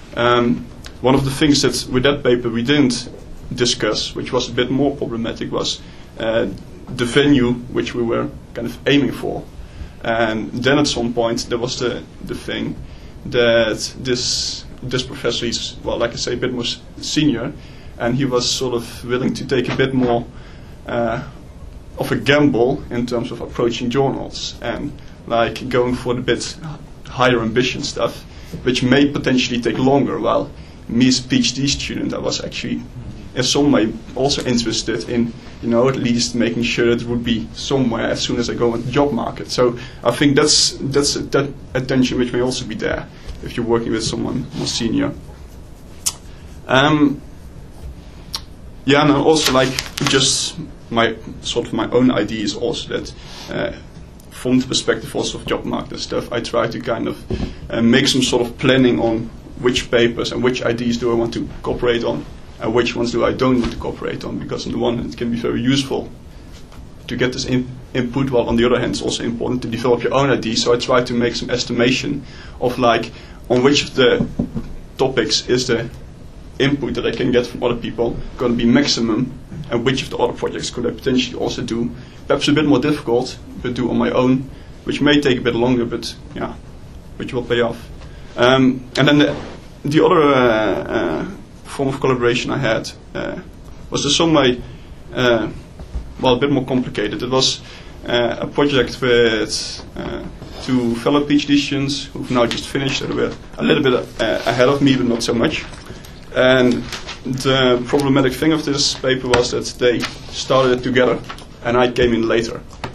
Um, one of the things that with that paper we didn't discuss, which was a bit more problematic, was uh, the venue which we were kind of aiming for. And then at some point there was the the thing that this this professor is, well, like I say, a bit more senior, and he was sort of willing to take a bit more uh, of a gamble in terms of approaching journals and like going for the bit higher ambition stuff, which may potentially take longer. While me as a PhD student, I was actually in some way also interested in, you know, at least making sure that it would be somewhere as soon as I go into the job market. So I think that's that's that attention which may also be there if you're working with someone more senior. Um, yeah, and also like just my sort of my own ideas also that uh, from the perspective also of job market and stuff, I try to kind of uh, make some sort of planning on which papers and which ideas do I want to cooperate on, and which ones do I don't want to cooperate on, because on the one hand it can be very useful to get this in input, while on the other hand it's also important to develop your own ideas. So I try to make some estimation of like on which of the topics is the input that I can get from other people going to be maximum, and which of the other projects could I potentially also do, perhaps a bit more difficult, but do on my own, which may take a bit longer, but yeah, which will pay off. Um, and then the, the other uh, uh, form of collaboration I had uh, was in some way, uh, well, a bit more complicated. It was uh, a project with uh, two fellow PhD students who've now just finished. They were a little bit uh, ahead of me, but not so much. And the problematic thing of this paper was that they started it together, and I came in later.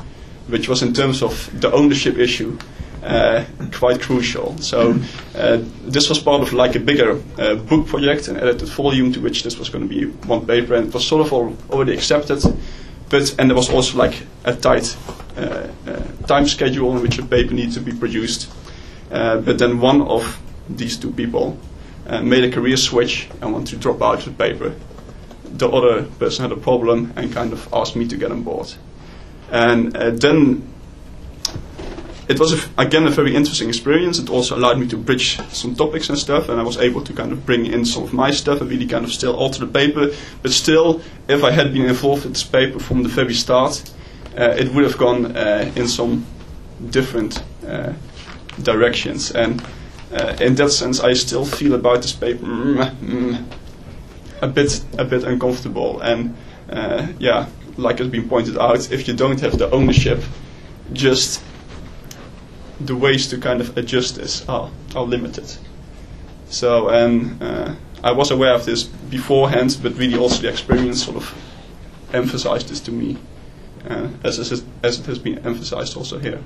which was in terms of the ownership issue uh, quite crucial. So uh, this was part of like a bigger uh, book project, an edited volume to which this was going to be one paper, and it was sort of all already accepted. But and there was also like a tight uh, uh, time schedule in which a paper needed to be produced. Uh, but then one of these two people uh, made a career switch and wanted to drop out of the paper. The other person had a problem and kind of asked me to get on board. And uh, then it was, a f- again, a very interesting experience. It also allowed me to bridge some topics and stuff, and I was able to kind of bring in some of my stuff and really kind of still alter the paper. But still, if I had been involved with this paper from the very start, uh, it would have gone uh, in some different uh, directions. And uh, in that sense, I still feel about this paper mm, mm, a bit a bit uncomfortable. And uh, yeah, like has been pointed out, if you don't have the ownership, just the ways to kind of adjust this are, are limited. So um, uh, I was aware of this beforehand, but really also the experience sort of emphasized this to me, uh, as, as, as it has been emphasized also here.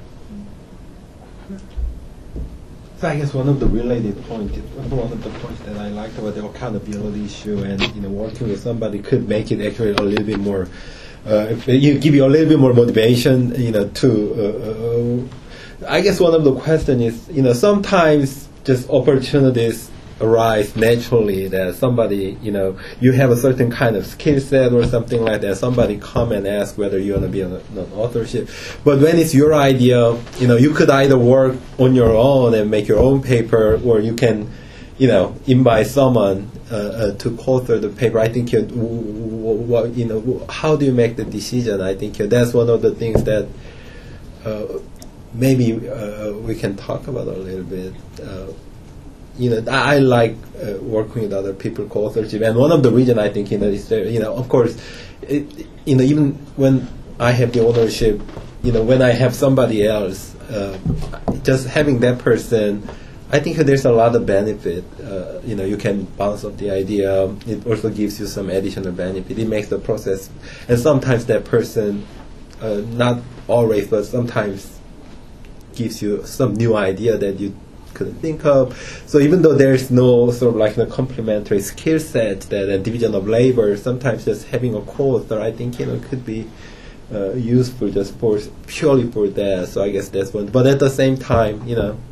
So I guess one of the related points, one of the points that I liked about the accountability issue and you know working with somebody could make it actually a little bit more, uh, you give you a little bit more motivation, you know, to. Uh, uh, I guess one of the questions is, you know, sometimes just opportunities arise naturally that somebody, you know, you have a certain kind of skill set or something like that. Somebody come and ask whether you want to be on an authorship. But when it's your idea, you know, you could either work on your own and make your own paper, or you can, you know, invite someone uh, uh, to co-author the paper. I think, you, w- w- you know, how do you make the decision? I think that's one of the things that uh, maybe uh, we can talk about a little bit. Uh, you know, I, I like uh, working with other people co-authorship, and one of the reasons I think, you know, is that, you know, of course, it, you know, even when I have the ownership, you know, when I have somebody else, uh, just having that person, I think there's a lot of benefit. Uh, you know, you can bounce off the idea. It also gives you some additional benefit. It makes the process, and sometimes that person, uh, not always, but sometimes gives you some new idea that you couldn't think of. So even though there's no sort of like a complementary skill set, that a division of labor, sometimes just having a co-author, I think, you know, could be uh, useful just for purely for that. So I guess that's one. But at the same time, you know,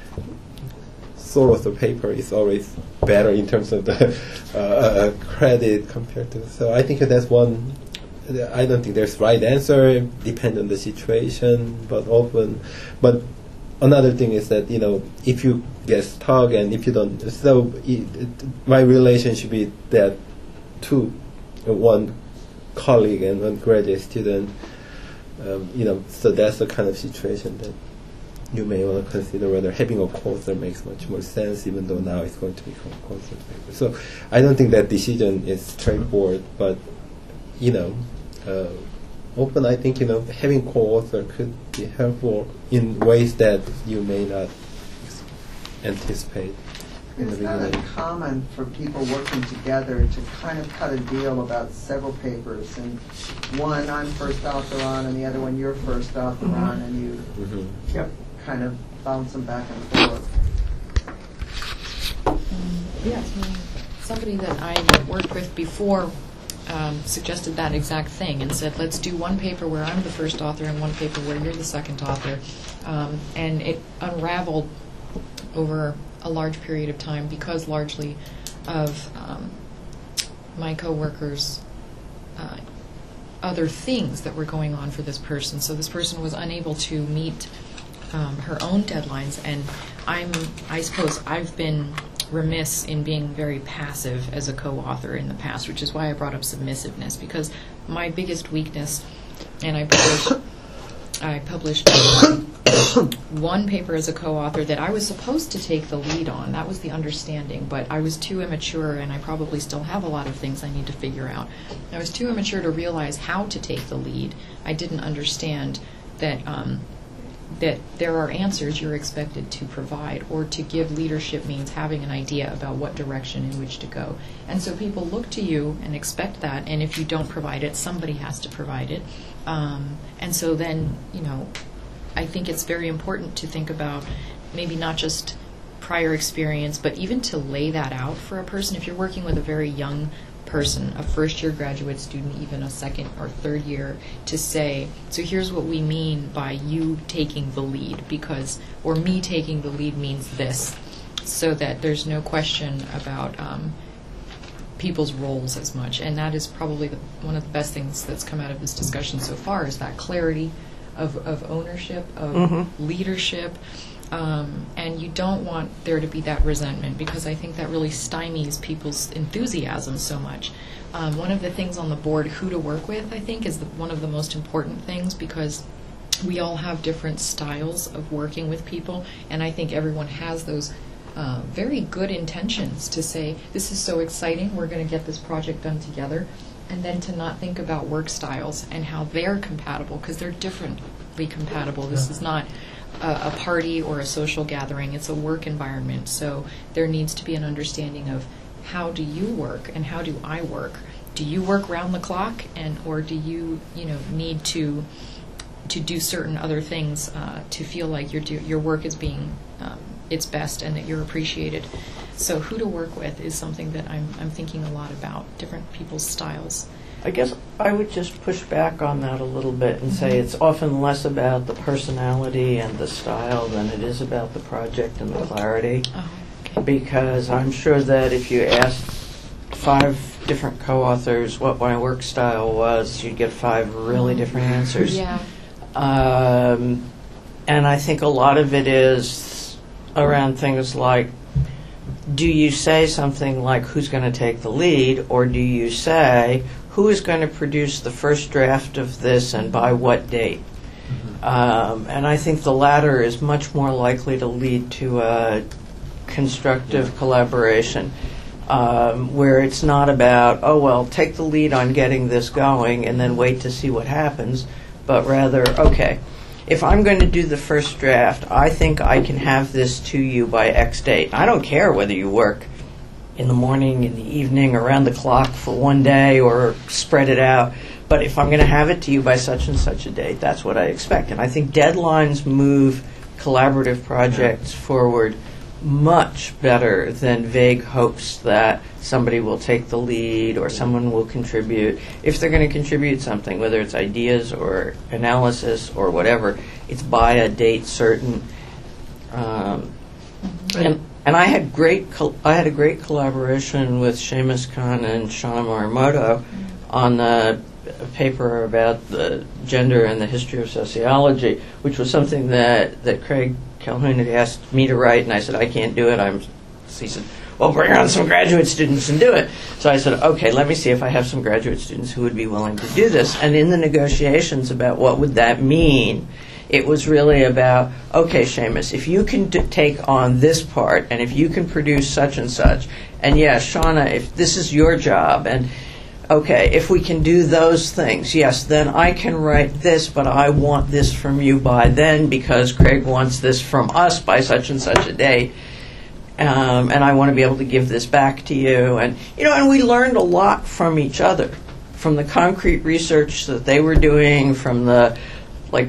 solo author paper is always better in terms of the uh, credit compared to. So I think that's one. I don't think there's right answer. Depend on the situation, but often. But another thing is that, you know, if you get stuck and if you don't, so it, it, my relationship is that two, one colleague and one graduate student. Um, you know, so that's the kind of situation that you may want to consider whether having a co-author makes much more sense, even though now it's going to become a co-author paper. So I don't think that decision is straightforward, but you know. Uh, open, I think, you know, having co-author could be helpful in ways that you may not anticipate in the It's not beginning. uncommon for people working together to kind of cut a deal about several papers, and one I'm first author on and the other one you're first author Mm-hmm. on, and you Mm-hmm. yep, kind of bounce them back and forth. Um, yeah, I mean, somebody that I worked with before um, suggested that exact thing and said, let's do one paper where I'm the first author and one paper where you're the second author. Um, and it unraveled over a large period of time because largely of um, my coworkers' uh, other things that were going on for this person. So this person was unable to meet um, her own deadlines, and I'm, I suppose I've been remiss in being very passive as a co-author in the past, which is why I brought up submissiveness, because my biggest weakness, and I published, I published one paper as a co-author that I was supposed to take the lead on. That was the understanding, but I was too immature, and I probably still have a lot of things I need to figure out. I was too immature to realize how to take the lead. I didn't understand that um, that there are answers you're expected to provide, or to give leadership means having an idea about what direction in which to go. And so people look to you and expect that, and if you don't provide it, somebody has to provide it. Um, and so then, you know, I think it's very important to think about maybe not just prior experience, but even to lay that out for a person. If you're working with a very young person, a first-year graduate student, even a second or third year, to say, so here's what we mean by you taking the lead, because, or me taking the lead means this, so that there's no question about um, people's roles as much. And that is probably the, one of the best things that's come out of this discussion so far, is that clarity of, of ownership, of Mm-hmm. leadership. Um, and you don't want there to be that resentment, because I think that really stymies people's enthusiasm so much. Um, one of the things on the board, who to work with, I think, is the, one of the most important things, because we all have different styles of working with people, and I think everyone has those uh, very good intentions to say, this is so exciting, we're going to get this project done together, and then to not think about work styles and how they're compatible, because they're differently compatible. This is not a, a party or a social gathering, it's a work environment, so there needs to be an understanding of how do you work and how do I work. Do you work round the clock, and or do you, you know, need to to do certain other things uh, to feel like your do, your work is being um, its best and that you're appreciated. So who to work with is something that I'm I'm thinking a lot about, different people's styles. I guess I would just push back on that a little bit and say it's often less about the personality and the style than it is about the project and the clarity. Oh, okay. Because I'm sure that if you asked five different co-authors what my work style was, you'd get five really different answers. Yeah. Um, and I think a lot of it is around things like, do you say something like who's going to take the lead, or do you say who is going to produce the first draft of this and by what date? Um, and I think the latter is much more likely to lead to a constructive collaboration, um, where it's not about, oh, well, take the lead on getting this going and then wait to see what happens, but rather, okay, if I'm going to do the first draft, I think I can have this to you by X date. I don't care whether you work in the morning, in the evening, around the clock for one day or spread it out. But if I'm going to have it to you by such and such a date, that's what I expect. And I think deadlines move collaborative projects forward much better than vague hopes that somebody will take the lead or someone will contribute. If they're going to contribute something, whether it's ideas or analysis or whatever, it's by a date certain. Um, and, and I had great col- I had a great collaboration with Seamus Khan and Shauna Morimoto on a, a paper about the gender and the history of sociology, which was something that, that Craig Calhoun had asked me to write, and I said, I can't do it. I'm, he said, well, bring on some graduate students and do it. So I said, okay, let me see if I have some graduate students who would be willing to do this. And in the negotiations about what would that mean, it was really about, okay, Seamus, if you can d- take on this part, and if you can produce such and such, and yeah, Shauna, if this is your job, and okay, if we can do those things, yes, then I can write this, but I want this from you by then because Craig wants this from us by such and such a date. Um, and I want to be able to give this back to you. And, you know, and we learned a lot from each other, from the concrete research that they were doing, from the, like,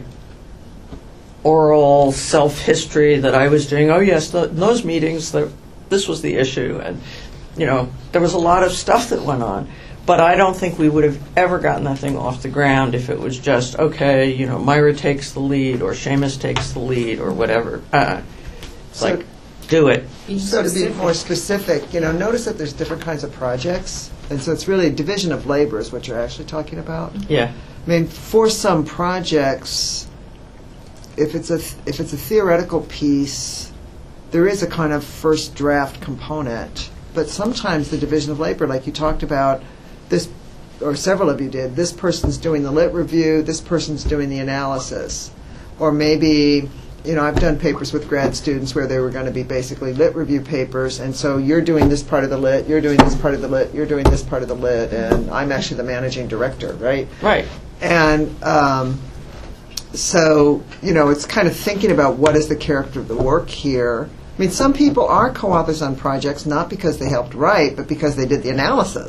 oral self-history that I was doing. Oh, yes, the, those meetings, the, this was the issue. And, you know, there was a lot of stuff that went on. But I don't think we would have ever gotten that thing off the ground if it was just, okay, you know, Myra takes the lead or Seamus takes the lead or whatever. Uh, it's So- like, do it. Being So to be specific. more specific, you know, notice that there's different kinds of projects, and so it's really a division of labor is what you're actually talking about. Yeah. I mean, for some projects, if it's a if it's a theoretical piece, there is a kind of first draft component. But sometimes the division of labor, like you talked about, this, or several of you did, this person's doing the lit review, this person's doing the analysis. Or maybe, you know, I've done papers with grad students where they were going to be basically lit review papers, and so you're doing this part of the lit, you're doing this part of the lit, you're doing this part of the lit, and I'm actually the managing director, right? Right. And um, so, you know, it's kind of thinking about what is the character of the work here. I mean, some people are co-authors on projects not because they helped write, but because they did the analysis.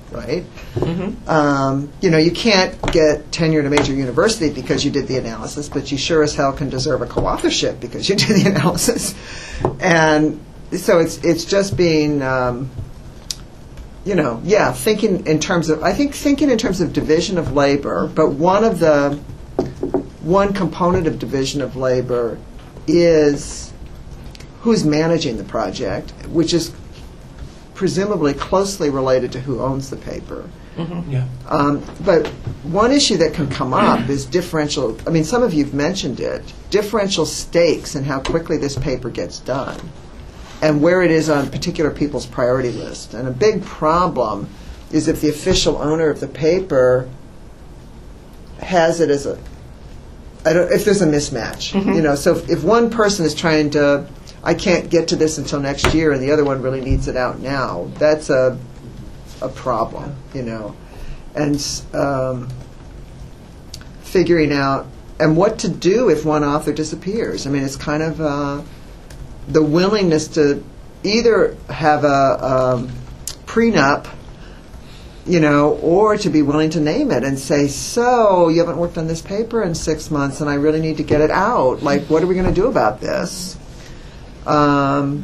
right? Um, you know, you can't get tenure at a major university because you did the analysis, but you sure as hell can deserve a co-authorship because you did the analysis. And so it's it's just being, um, you know, yeah, thinking in terms of, I think thinking in terms of division of labor, but one of the, one component of division of labor is who's managing the project, which is presumably closely related to who owns the paper. Yeah. Um, but one issue that can come up is differential, I mean, some of you have mentioned it, differential stakes in how quickly this paper gets done and where it is on particular people's priority list. And a big problem is if the official owner of the paper has it as a, I don't, if there's a mismatch, you know, so if, if one person is trying to, I can't get to this until next year and the other one really needs it out now, that's a a problem, you know, and um, figuring out and what to do if one author disappears. I mean, it's kind of uh, the willingness to either have a um, prenup, you know, or to be willing to name it and say, so you haven't worked on this paper in six months and I really need to get it out. Like, what are we going to do about this? Um,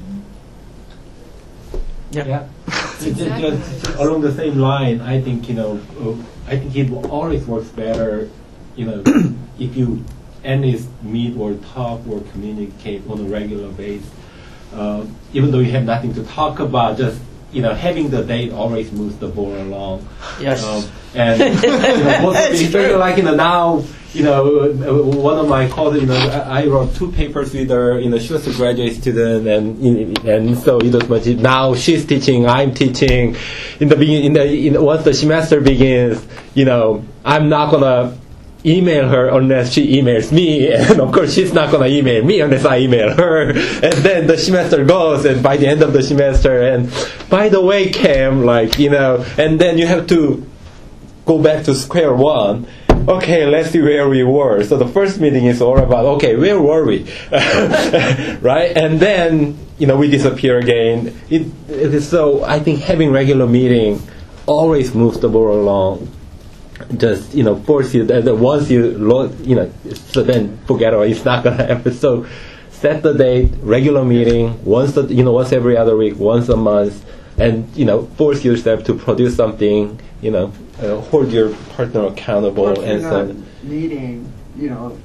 Yeah. It's just along the same line, I think, you know, uh, I think it always works better, you know, if you at least meet or talk or communicate on a regular basis. Uh, even though you have nothing to talk about, just, you know, having the date always moves the ball along. Yes. Um, and, you know, most of it's very like, you know, now, you know, uh, one of my colleagues, you know, I, I wrote two papers with her, you know, she was a graduate student, and and so it was much, now she's teaching, I'm teaching. In the begin, in the, in, once the semester begins, you know, I'm not gonna email her unless she emails me, and of course she's not gonna email me unless I email her. And then the semester goes, and by the end of the semester, and by the way, Cam, like, you know, and then you have to go back to square one. Okay, let's see where we were. So the first meeting is all about, okay, where were we? Right? And then, you know, we disappear again. It, it is so, I think having regular meeting always moves the ball along. Just, you know, force you, that once you, lo- you know, so then forget it, it's not going to happen. So set the date, regular meeting, once, a, you know, once every other week, once a month, and, you know, force yourself to produce something, you know, uh, hold your partner accountable. Well, if and you're so not meeting, you know,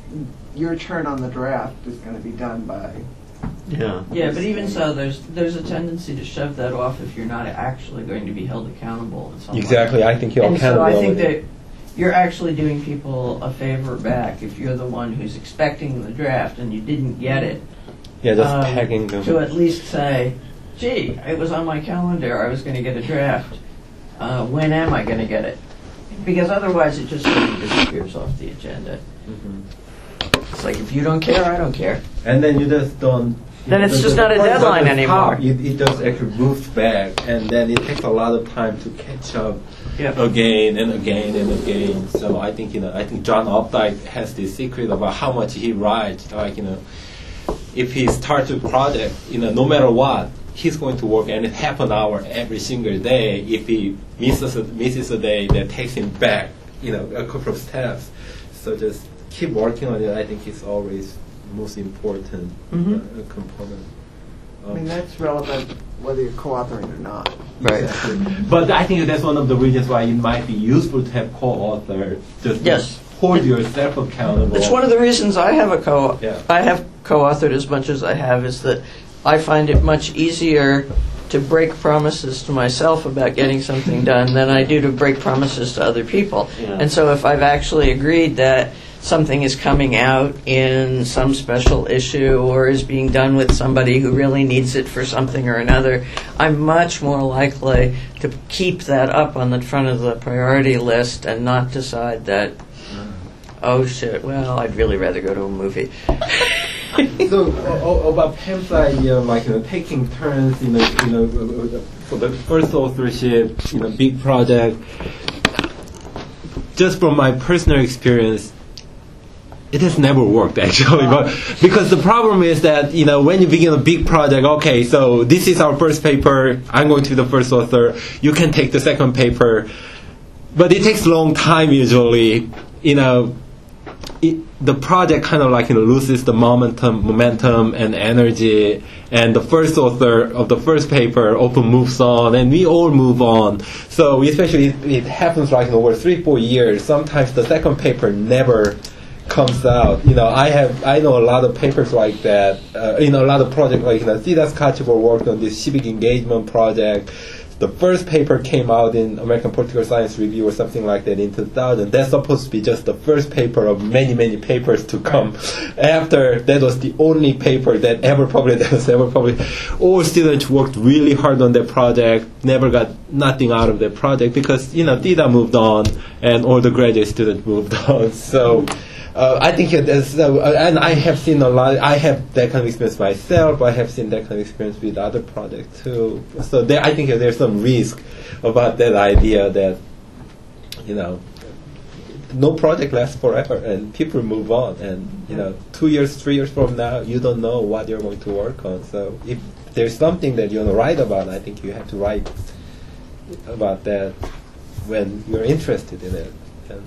your turn on the draft is going to be done by. Yeah. Yeah, but even so, there's there's a tendency to shove that off if you're not actually going to be held accountable in some way. exactly, I think you're And so accountable. I think that you're actually doing people a favor back if you're the one who's expecting the draft and you didn't get it. yeah, just um, tagging them. To at least say, gee, it was on my calendar, I was going to get a draft. Uh, when am I going to get it? Because otherwise it just sort of disappears off the agenda. Mhm. It's like, if you don't care, I don't care. And then you just don't. Then it's the- just the not a point deadline doesn't anymore. stop. It, it just actually moves back, and then it takes a lot of time to catch up Yep. again and again and again. So I think, you know, I think John Updike has this secret about how much he writes. Like, you know, if he starts a project, you know, no matter what, he's going to work and half an hour every single day. If he misses a, misses a day, that takes him back, you know, a couple of steps. So just keep working on it. I think it's always most important Mhm. uh, component. I mean, that's relevant whether you're co-authoring or not. Exactly. But I think that's one of the reasons why it might be useful to have co-author. Just Yes. hold yourself accountable. It's one of the reasons I have a co. Yeah. I have co-authored as much as I have is that I find it much easier to break promises to myself about getting something done than I do to break promises to other people. Yeah. And so if I've actually agreed that something is coming out in some special issue or is being done with somebody who really needs it for something or another, I'm much more likely to keep that up on the front of the priority list and not decide that, oh shit, well, I'd really rather go to a movie. So o- o- about Pam's idea, like, you know, taking turns, you know, you know, uh, uh, for the first authorship, you know, big project. Just from my personal experience, it has never worked actually, but because the problem is that, you know, when you begin a big project, okay, so this is our first paper, I'm going to be the first author, you can take the second paper, but it takes a long time usually, you know, it, the project kind of like, you know, loses the momentum, momentum and energy, and the first author of the first paper often moves on, and we all move on. So especially it, it happens like over three, four years. Sometimes the second paper never comes out. You know, I have I know a lot of papers like that. Uh, you know, a lot of projects like, you know, Siddharth Kachibor worked on this civic engagement project. The first paper came out in American Political Science Review or something like that in two thousand. That's supposed to be just the first paper of many, many papers to come. After, that was the only paper that ever published, that was ever published. All students worked really hard on that project, never got nothing out of that project because, you know, Dida moved on and all the graduate students moved on. So Uh, I think there's, uh, and I have seen a lot. I have that kind of experience myself. I have seen that kind of experience with other projects too. So there, I think there's some risk about that idea that, you know, no project lasts forever, and people move on. And you know, two years, three years from now, you don't know what you're going to work on. So if there's something that you want to write about, I think you have to write about that when you're interested in it. And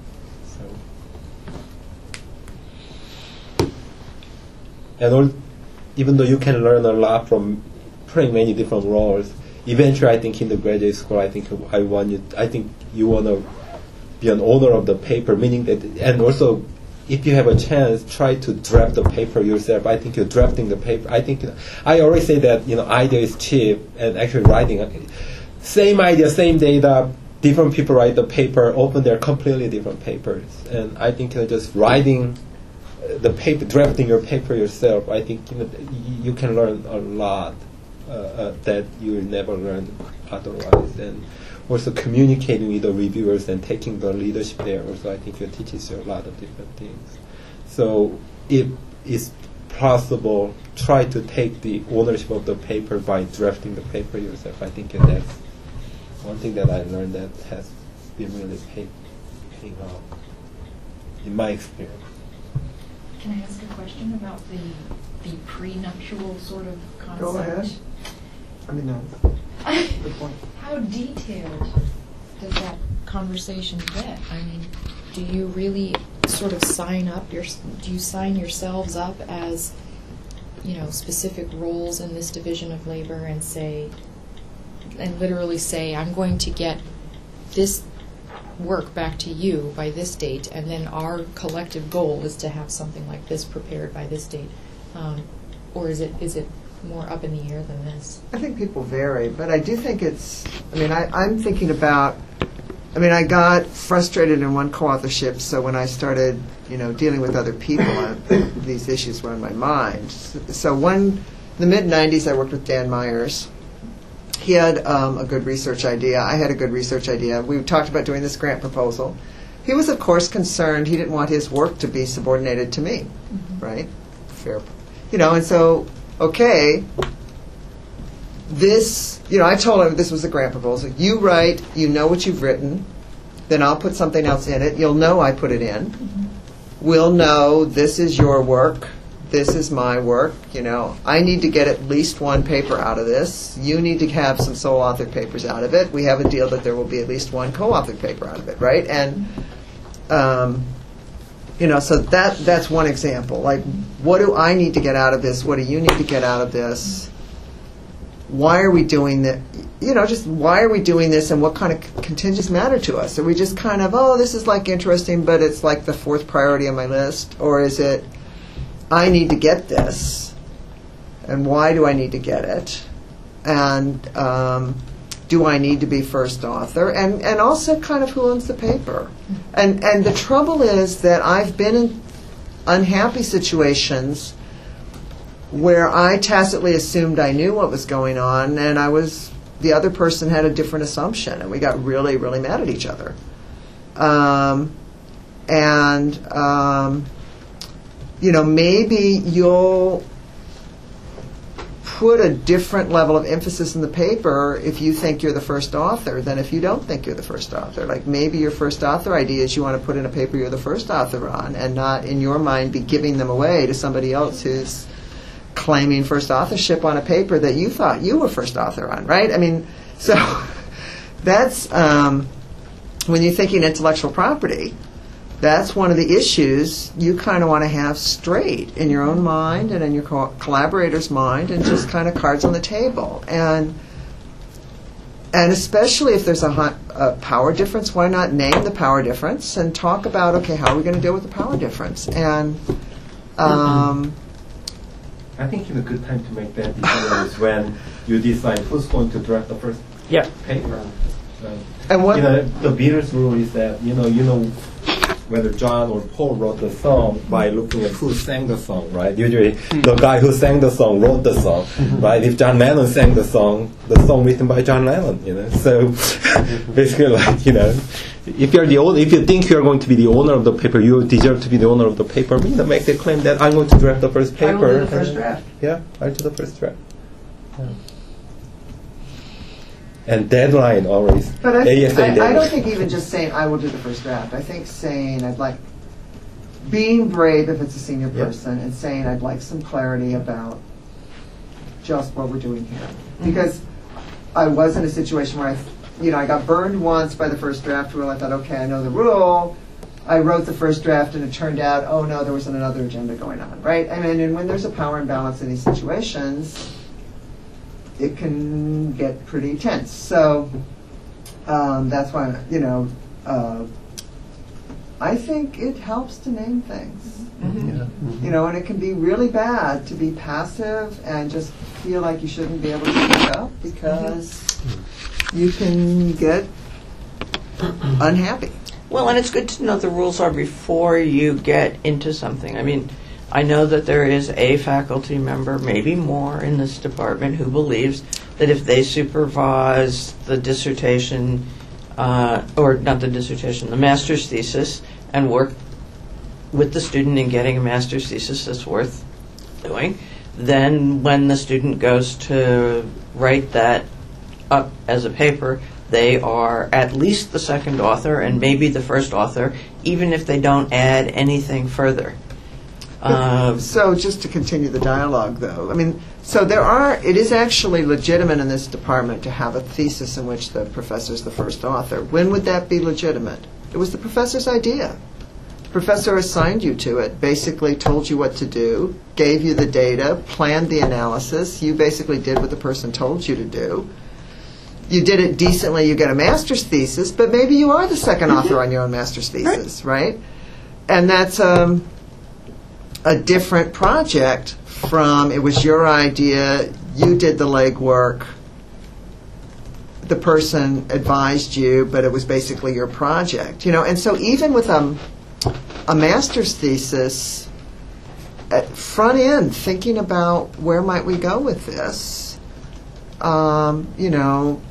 And all, even though you can learn a lot from playing many different roles, eventually, I think in the graduate school, I think I want you. I think you want to be an owner of the paper, meaning that, and also, if you have a chance, try to draft the paper yourself. I think you're drafting the paper. I think I always say that, you know, idea is cheap, and actually writing, same idea, same data, different people write the paper. Often they're completely different papers, and I think, you know, just writing the paper, drafting your paper yourself, I think, you know, you can learn a lot uh, uh, that you will never learn otherwise. And also communicating with the reviewers and taking the leadership there, also I think it teaches you a lot of different things. So if it's possible, try to take the ownership of the paper by drafting the paper yourself. I think that's one thing that I learned that has been really pay, paying off in my experience. Can I ask a question about the the prenuptial sort of concept? Go ahead. I mean, no. Good point. How detailed does that conversation get? I mean, do you really sort of sign up your? Do you sign yourselves up as, you know, specific roles in this division of labor and say, and literally say, I'm going to get this work back to you by this date, and then our collective goal is to have something like this prepared by this date, um, or is it is it more up in the air than this? I think people vary, but I do think it's. I mean, I, I'm thinking about. I mean, I got frustrated in one co-authorship, so when I started, you know, dealing with other people, I, these issues were on my mind. So, so one, in the mid nineties, I worked with Dan Myers. He had um, a good research idea. I had a good research idea. We talked about doing this grant proposal. He was, of course, concerned. He didn't want his work to be subordinated to me, mm-hmm. right? Fair, you know. And so, okay, this, you know, I told him this was a grant proposal. You write. You know what you've written. Then I'll put something else in it. You'll know I put it in. Mm-hmm. We'll know this is your work. This is my work, you know. I need to get at least one paper out of this. You need to have some sole-authored papers out of it. We have a deal that there will be at least one co-authored paper out of it, right? And, um, you know, so that that's one example. Like, what do I need to get out of this? What do you need to get out of this? Why are we doing that? You know, just why are we doing this, and what kind of contingents matter to us? Are we just kind of, oh, this is, like, interesting, but it's, like, the fourth priority on my list? Or is it, I need to get this, and why do I need to get it? And um, do I need to be first author? And and also kind of who owns the paper? And and the trouble is that I've been in unhappy situations where I tacitly assumed I knew what was going on, and I was the other person had a different assumption, and we got really, really mad at each other. Um, and um, you know, maybe you'll put a different level of emphasis in the paper if you think you're the first author than if you don't think you're the first author. Like maybe your first author ideas you want to put in a paper you're the first author on, and not in your mind be giving them away to somebody else who's claiming first authorship on a paper that you thought you were first author on, right? I mean, so that's um, when you're thinking intellectual property. That's one of the issues you kind of want to have straight in your own mind and in your co- collaborator's mind, and just kind of cards on the table. And and especially if there's a, hu- a power difference, why not name the power difference and talk about, okay, how are we going to deal with the power difference? And um, I think it's a good time to make that decision is when you decide who's going to draft the first Yeah. paper. Uh, and what you know, the Beatles rule is that you know you know whether John or Paul wrote the song by looking at who sang the song, right? Usually, the guy who sang the song wrote the song, right? If John Lennon sang the song, the song written by John Lennon, you know. So basically, like you know, if you're the owner, if you think you're going to be the owner of the paper, you deserve to be the owner of the paper. You know, make the claim that I'm going to draft the first paper. I will do the first and- draft. Yeah, I do the first draft. Yeah. And deadline always. But I, A S A I, I deadline. don't think even just saying I will do the first draft. I think saying I'd like being brave if it's a senior Yeah. person, and saying I'd like some clarity about just what we're doing here. Because I was in a situation where I, you know, I got burned once by the first draft rule. I thought, okay, I know the rule. I wrote the first draft, and it turned out, oh no, there was another agenda going on, right? I mean, and when there's a power imbalance in these situations, it can get pretty tense. So um, that's why, you know, uh, I think it helps to name things. Yeah. You know, and it can be really bad to be passive and just feel like you shouldn't be able to speak up, because you can get unhappy. Well, and it's good to know the rules are before you get into something. I mean, I know that there is a faculty member, maybe more, in this department who believes that if they supervise the dissertation, uh, or not the dissertation, the master's thesis, and work with the student in getting a master's thesis that's worth doing, then when the student goes to write that up as a paper, they are at least the second author and maybe the first author, even if they don't add anything further. Um, So just to continue the dialogue, though, I mean, so there are, it is actually legitimate in this department to have a thesis in which the professor's the first author. When would that be legitimate? It was the professor's idea. The professor assigned you to it, basically told you what to do, gave you the data, planned the analysis. You basically did what the person told you to do. You did it decently, you get a master's thesis, but maybe you are the second author on your own master's thesis, right? And that's um, a different project from, it was your idea, you did the legwork, the person advised you, but it was basically your project, you know. And so even with um, a master's thesis, at front end, thinking about where might we go with this, um, you know,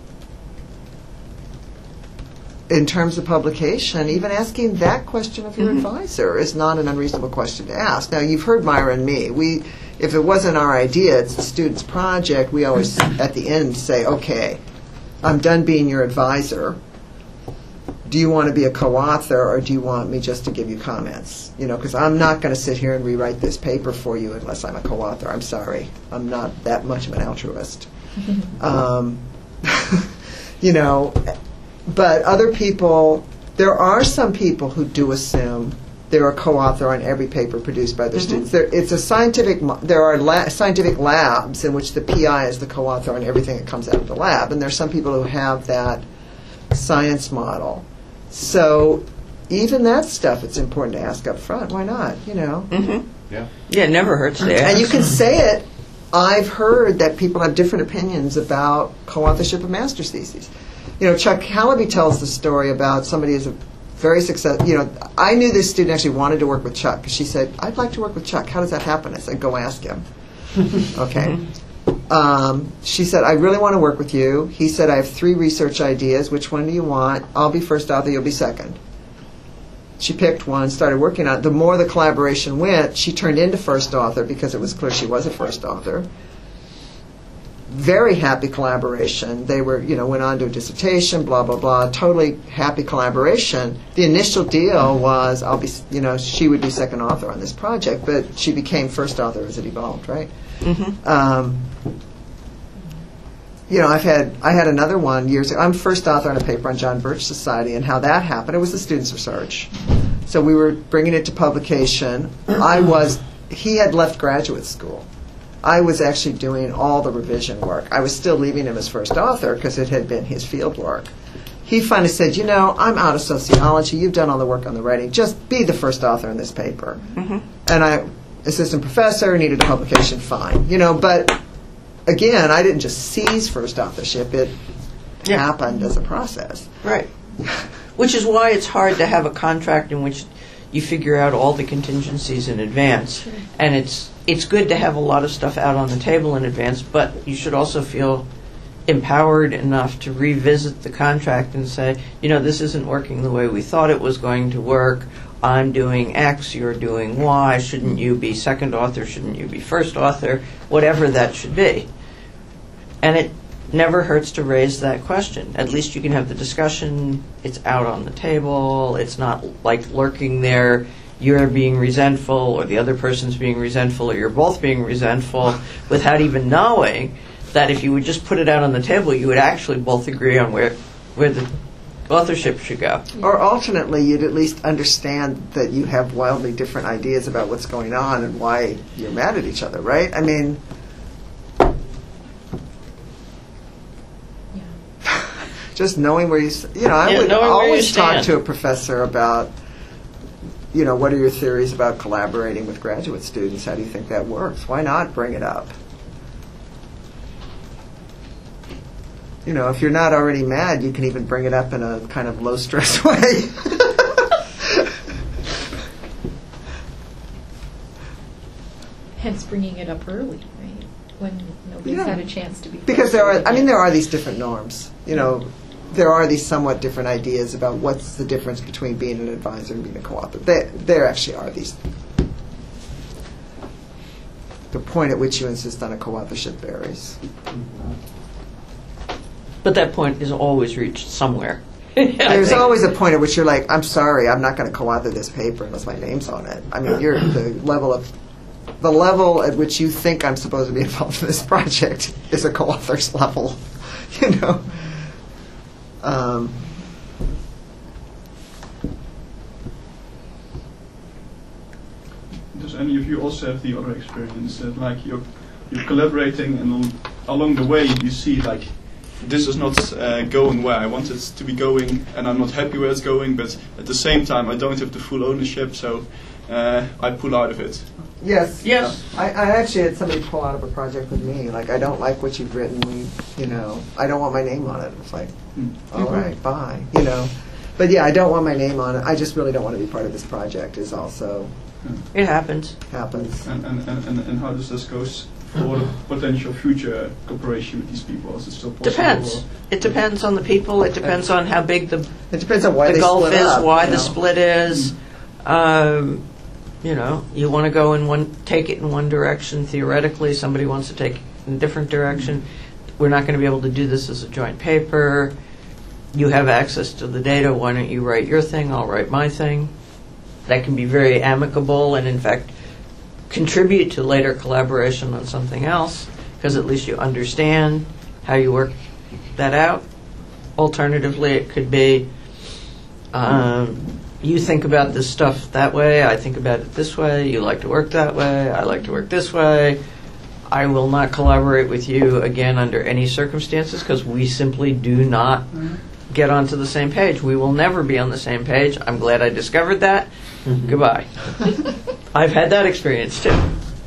in terms of publication, even asking that question of your advisor is not an unreasonable question to ask. Now, you've heard Myra and me. We, if it wasn't our idea, it's the student's project, we always, at the end, say, okay, I'm done being your advisor. Do you want to be a co-author, or do you want me just to give you comments? You know, because I'm not going to sit here and rewrite this paper for you unless I'm a co-author. I'm sorry. I'm not that much of an altruist. um, you know, but other people, there are some people who do assume they're a co-author on every paper produced by their students. There, it's a scientific. mo- There are la- scientific labs in which the P I is the co-author on everything that comes out of the lab, and there are some people who have that science model. So even that stuff, it's important to ask up front. Why not? You know, yeah, it never hurts to ask. and you can say it. I've heard that people have different opinions about co-authorship of master's theses. You know, Chuck Hallaby tells the story about somebody who's a very successful, you know, I knew this student actually wanted to work with Chuck, because she said, I'd like to work with Chuck. How does that happen? I said, go ask him. Okay. Um, she said, I really want to work with you. He said, I have three research ideas. Which one do you want? I'll be first author, you'll be second. She picked one, started working on it. The more the collaboration went, she turned into first author because it was clear she was a first author. very happy collaboration. They were, you know, went on to a dissertation, blah, blah, blah, totally happy collaboration. The initial deal was, I'll be, you know, she would be second author on this project, but she became first author as it evolved, right? Mm-hmm. Um, you know, I've had, I had another one years ago. I'm first author on a paper on John Birch Society, and how that happened, it was the students' research. So we were bringing it to publication. I was, he had left graduate school. I was actually doing all the revision work. I was still leaving him as first author because it had been his field work. He finally said, you know, I'm out of sociology. You've done all the work on the writing. Just be the first author in this paper. Mm-hmm. And I, assistant professor, needed a publication, fine. You know, but again, I didn't just seize first authorship. It Yeah. happened as a process. Right. Which is why it's hard to have a contract in which you figure out all the contingencies in advance. Sure. And it's it's good to have a lot of stuff out on the table in advance, but you should also feel empowered enough to revisit the contract and say, you know, this isn't working the way we thought it was going to work. I'm doing X, you're doing Y. Shouldn't you be second author? Shouldn't you be first author? Whatever that should be. And it never hurts to raise that question. At least you can have the discussion. It's out on the table. It's not like lurking there. You're being resentful, or the other person's being resentful, or you're both being resentful, without even knowing that if you would just put it out on the table, you would actually both agree on where where the authorship should go. Or alternately, you'd at least understand that you have wildly different ideas about what's going on and why you're mad at each other, right? I mean, just knowing where you, s- you know, I Yeah, would knowing where you always talk stand. to a professor about, you know, what are your theories about collaborating with graduate students? How do you think that works? Why not bring it up? You know, if you're not already mad, you can even bring it up in a kind of low-stress way. Hence bringing it up early, right? When nobody's Yeah. had a chance to be. Because there are, I mean, frustrated. there are these different norms. You know, there are these somewhat different ideas about what's the difference between being an advisor and being a co-author. There, there actually are these. The point at which you insist on a co-authorship varies. But that point is always reached somewhere. There's always a point at which you're like, I'm sorry, I'm not going to co-author this paper unless my name's on it. I mean, you're the level of the level at which you think I'm supposed to be involved in this project is a co-author's level, you know. Um, Does any of you also have the other experience that, like, you're you're collaborating, and al- along the way you see, like, this is not uh, going where I want it to be going, and I'm not happy where it's going, but at the same time I don't have the full ownership, so uh, I pull out of it. yes. Yes. I, I actually had somebody pull out of a project with me. Like, I don't like what you've written. We, you know, I don't want my name on it. It's like, Mm. all right, bye. You know, but yeah, I don't want my name on it. I just really don't want to be part of this project. Is also It happens. happens. And, and, and, and, and how does this go s- for the potential future cooperation with these people? Is it still possible? Depends. or- It depends on the people. It depends on how big the It depends on why the they gulf split is, up, why you the know. split is. Um, you know, you want to go in one, take it in one direction. Theoretically, somebody wants to take it in a different direction. We're not going to be able to do this as a joint paper. You have access to the data. Why don't you write your thing? I'll write my thing. That can be very amicable, and in fact, contribute to later collaboration on something else, because at least you understand how you work that out. Alternatively, it could be um, you think about this stuff that way, I think about it this way, you like to work that way, I like to work this way. I will not collaborate with you again under any circumstances because we simply do not get onto the same page. We will never be on the same page. I'm glad I discovered that. Goodbye. I've had that experience too.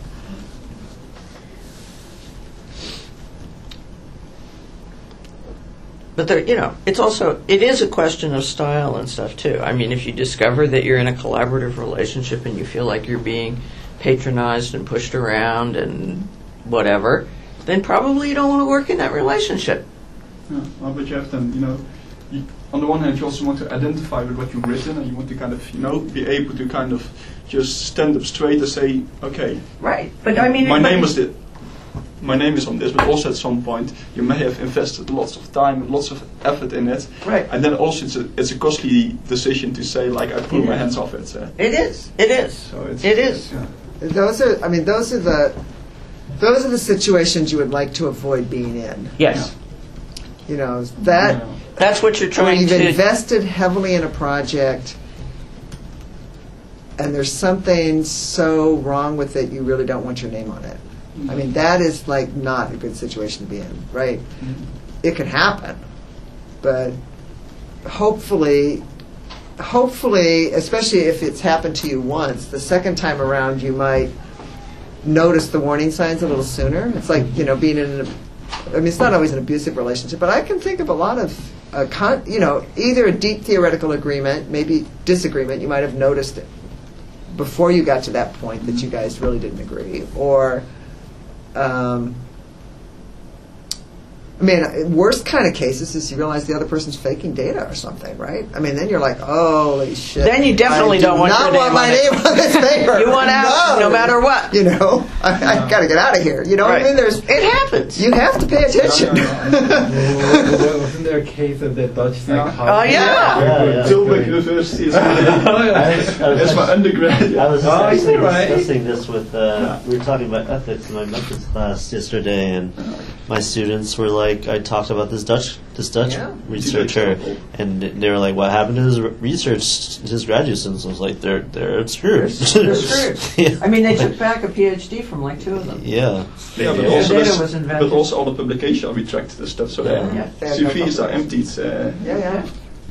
But there, you know, it's also, it is a question of style and stuff too. I mean, if you discover that you're in a collaborative relationship and you feel like you're being patronized and pushed around and whatever, then probably you don't want to work in that relationship. Yeah, well, but you have them, you know, you, on the one hand you also want to identify with what you've written, and you want to kind of, you know, be able to kind of just stand up straight and say, okay, Right. But I mean, my it- name was it. my name is on this, but also at some point you may have invested lots of time, lots of effort in it, Right. and then also it's a, it's a costly decision to say like I pull my hands off it. Uh, It is. It is. so it's, It is. Yeah. Those are, I mean, those are the, those are the situations you would like to avoid being in. Yes. You know, that, Yeah. That's what you're when trying you've to. invested heavily in a project, and there's something so wrong with it, you really don't want your name on it. I mean, that is like not a good situation to be in, right? It can happen, but hopefully, hopefully, especially if it's happened to you once, the second time around you might notice the warning signs a little sooner. It's like, you know, being in an, I mean, it's not always an abusive relationship, but I can think of a lot of, uh, con, you know, either a deep theoretical agreement, maybe disagreement, you might have noticed it before you got to that point that you guys really didn't agree, or, um, I mean, worst kind of cases is you realize the other person's faking data or something, right? I mean, then you're like, holy shit. Then you definitely I do don't want not your want name my on it. name on this paper. You want out no matter what. You know, I, I got to get out of here. You know what I Right. mean? There's, It happens. you have to pay attention. Wasn't there a case of the Dutch psychologist? Oh, yeah. Yeah, yeah. Tilburg University is I was, I was that's my actually- undergrad. I was Oh, actually is it right? discussing this with, uh, we were talking about ethics in my methods class yesterday, and my students were like, I talked about this Dutch, this Dutch Yeah. researcher, and they were like, what happened to his re- research, his graduate students? I was like, they're, they're screwed. They're screwed. yeah. I mean, they took back a PhD from like two of them. Yeah. Yeah, but Yeah. also, Data this- was invented. but also all the publications are retracted and stuff, so Yeah. their C Vs are emptied. Uh, Yeah, yeah.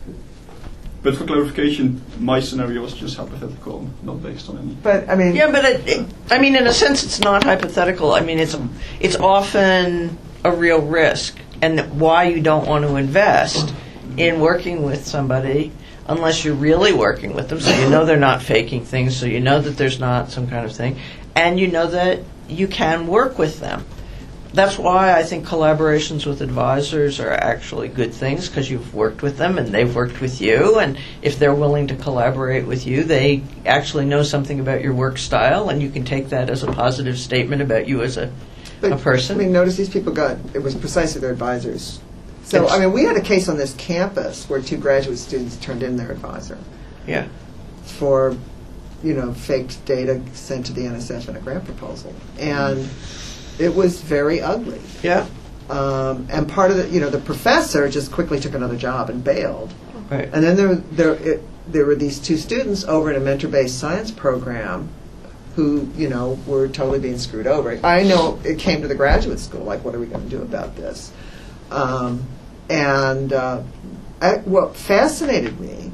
but for clarification, my scenario was just hypothetical, not based on any. But, I mean, Yeah, but it, it, I mean, in a sense, it's not hypothetical. I mean, it's it's often a real risk, and why you don't want to invest in working with somebody unless you're really working with them, so you know they're not faking things, so you know that there's not some kind of thing, and you know that you can work with them. That's why I think collaborations with advisors are actually good things, because you've worked with them and they've worked with you, and if they're willing to collaborate with you, they actually know something about your work style, and you can take that as a positive statement about you as a, but, a person. I mean, notice these people got, it was precisely their advisors. So, Yes. I mean, we had a case on this campus where two graduate students turned in their advisor Yeah. for, you know, faked data sent to the N S F in a grant proposal. And it was very ugly. Yeah. Um, and part of the, you know, the professor just quickly took another job and bailed. Right. And then there, there, it, there were these two students over in a mentor-based science program who, you know, were totally being screwed over. I know it came to the graduate school, like, what are we going to do about this? Um, and uh, I, what fascinated me,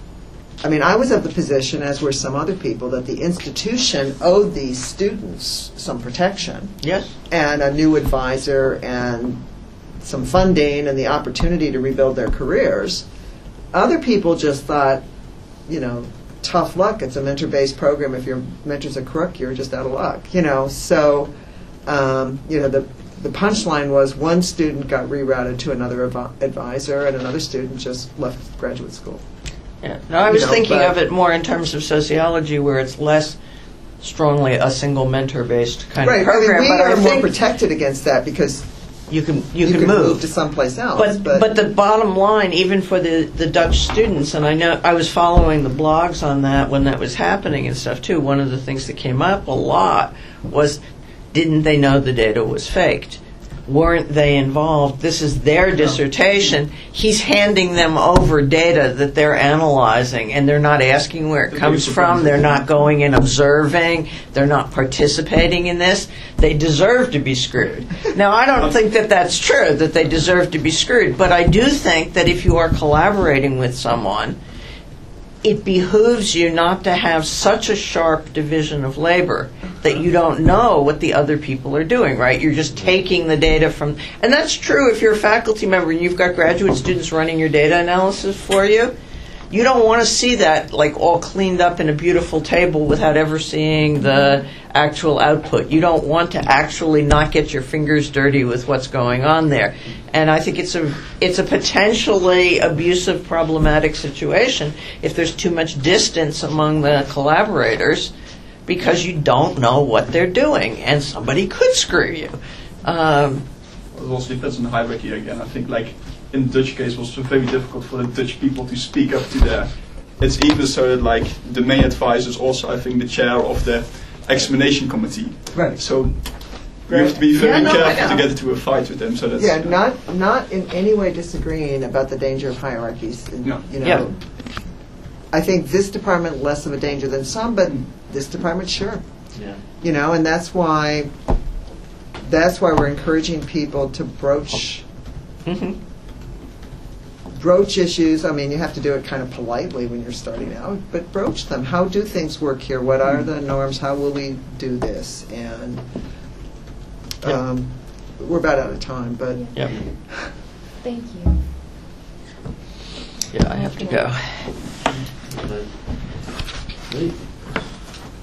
I mean, I was of the position, as were some other people, that the institution owed these students some protection Yes. and a new advisor and some funding and the opportunity to rebuild their careers. Other people just thought, you know, tough luck. It's a mentor-based program. If your mentor's a crook, you're just out of luck. You know, so um, you know the the punchline was one student got rerouted to another advi- advisor, and another student just left graduate school. Yeah. No, I was You know, thinking but- of it more in terms of sociology, where it's less strongly a single mentor-based kind Right. of program. I mean, we but are I more think protected against that because you can you, you, can, can move. move to someplace else. But, But, but the bottom line, even for the, the Dutch students, and I know I was following the blogs on that when that was happening and stuff too, one of the things that came up a lot was, didn't they know the data was faked? Weren't they involved? This is their dissertation. He's handing them over data that they're analyzing, and they're not asking where it comes from. They're not going and observing. They're not participating in this. They deserve to be screwed. Now, I don't think that that's true, that they deserve to be screwed, but I do think that if you are collaborating with someone, it behooves you not to have such a sharp division of labor that you don't know what the other people are doing, right? You're just taking the data from... And that's true if you're a faculty member and you've got graduate students running your data analysis for you. You don't want to see that like all cleaned up in a beautiful table without ever seeing the actual output. You don't want to actually not get your fingers dirty with what's going on there. And I think it's a it's a potentially abusive, problematic situation if there's too much distance among the collaborators because you don't know what they're doing and somebody could screw you. Um, It also depends on the hierarchy again. I think, like in the Dutch case, it was very difficult for the Dutch people to speak up to their. It's even so that like the main advisor is also, I think, the chair of the examination committee. Right. So you have to be very Yeah, no, I careful to know. get into a fight with them. So that's Yeah, not not in any way disagreeing about the danger of hierarchies. And, No. You know, Yeah. I think this department less of a danger than some, but this department sure. Yeah. You know, and that's why that's why we're encouraging people to broach mhm. broach issues. I mean, you have to do it kind of politely when you're starting out, but broach them. How do things work here? What are the norms? How will we do this? And um, we're about out of time, but Yep. Thank you. Yeah, I have to go. But- Great.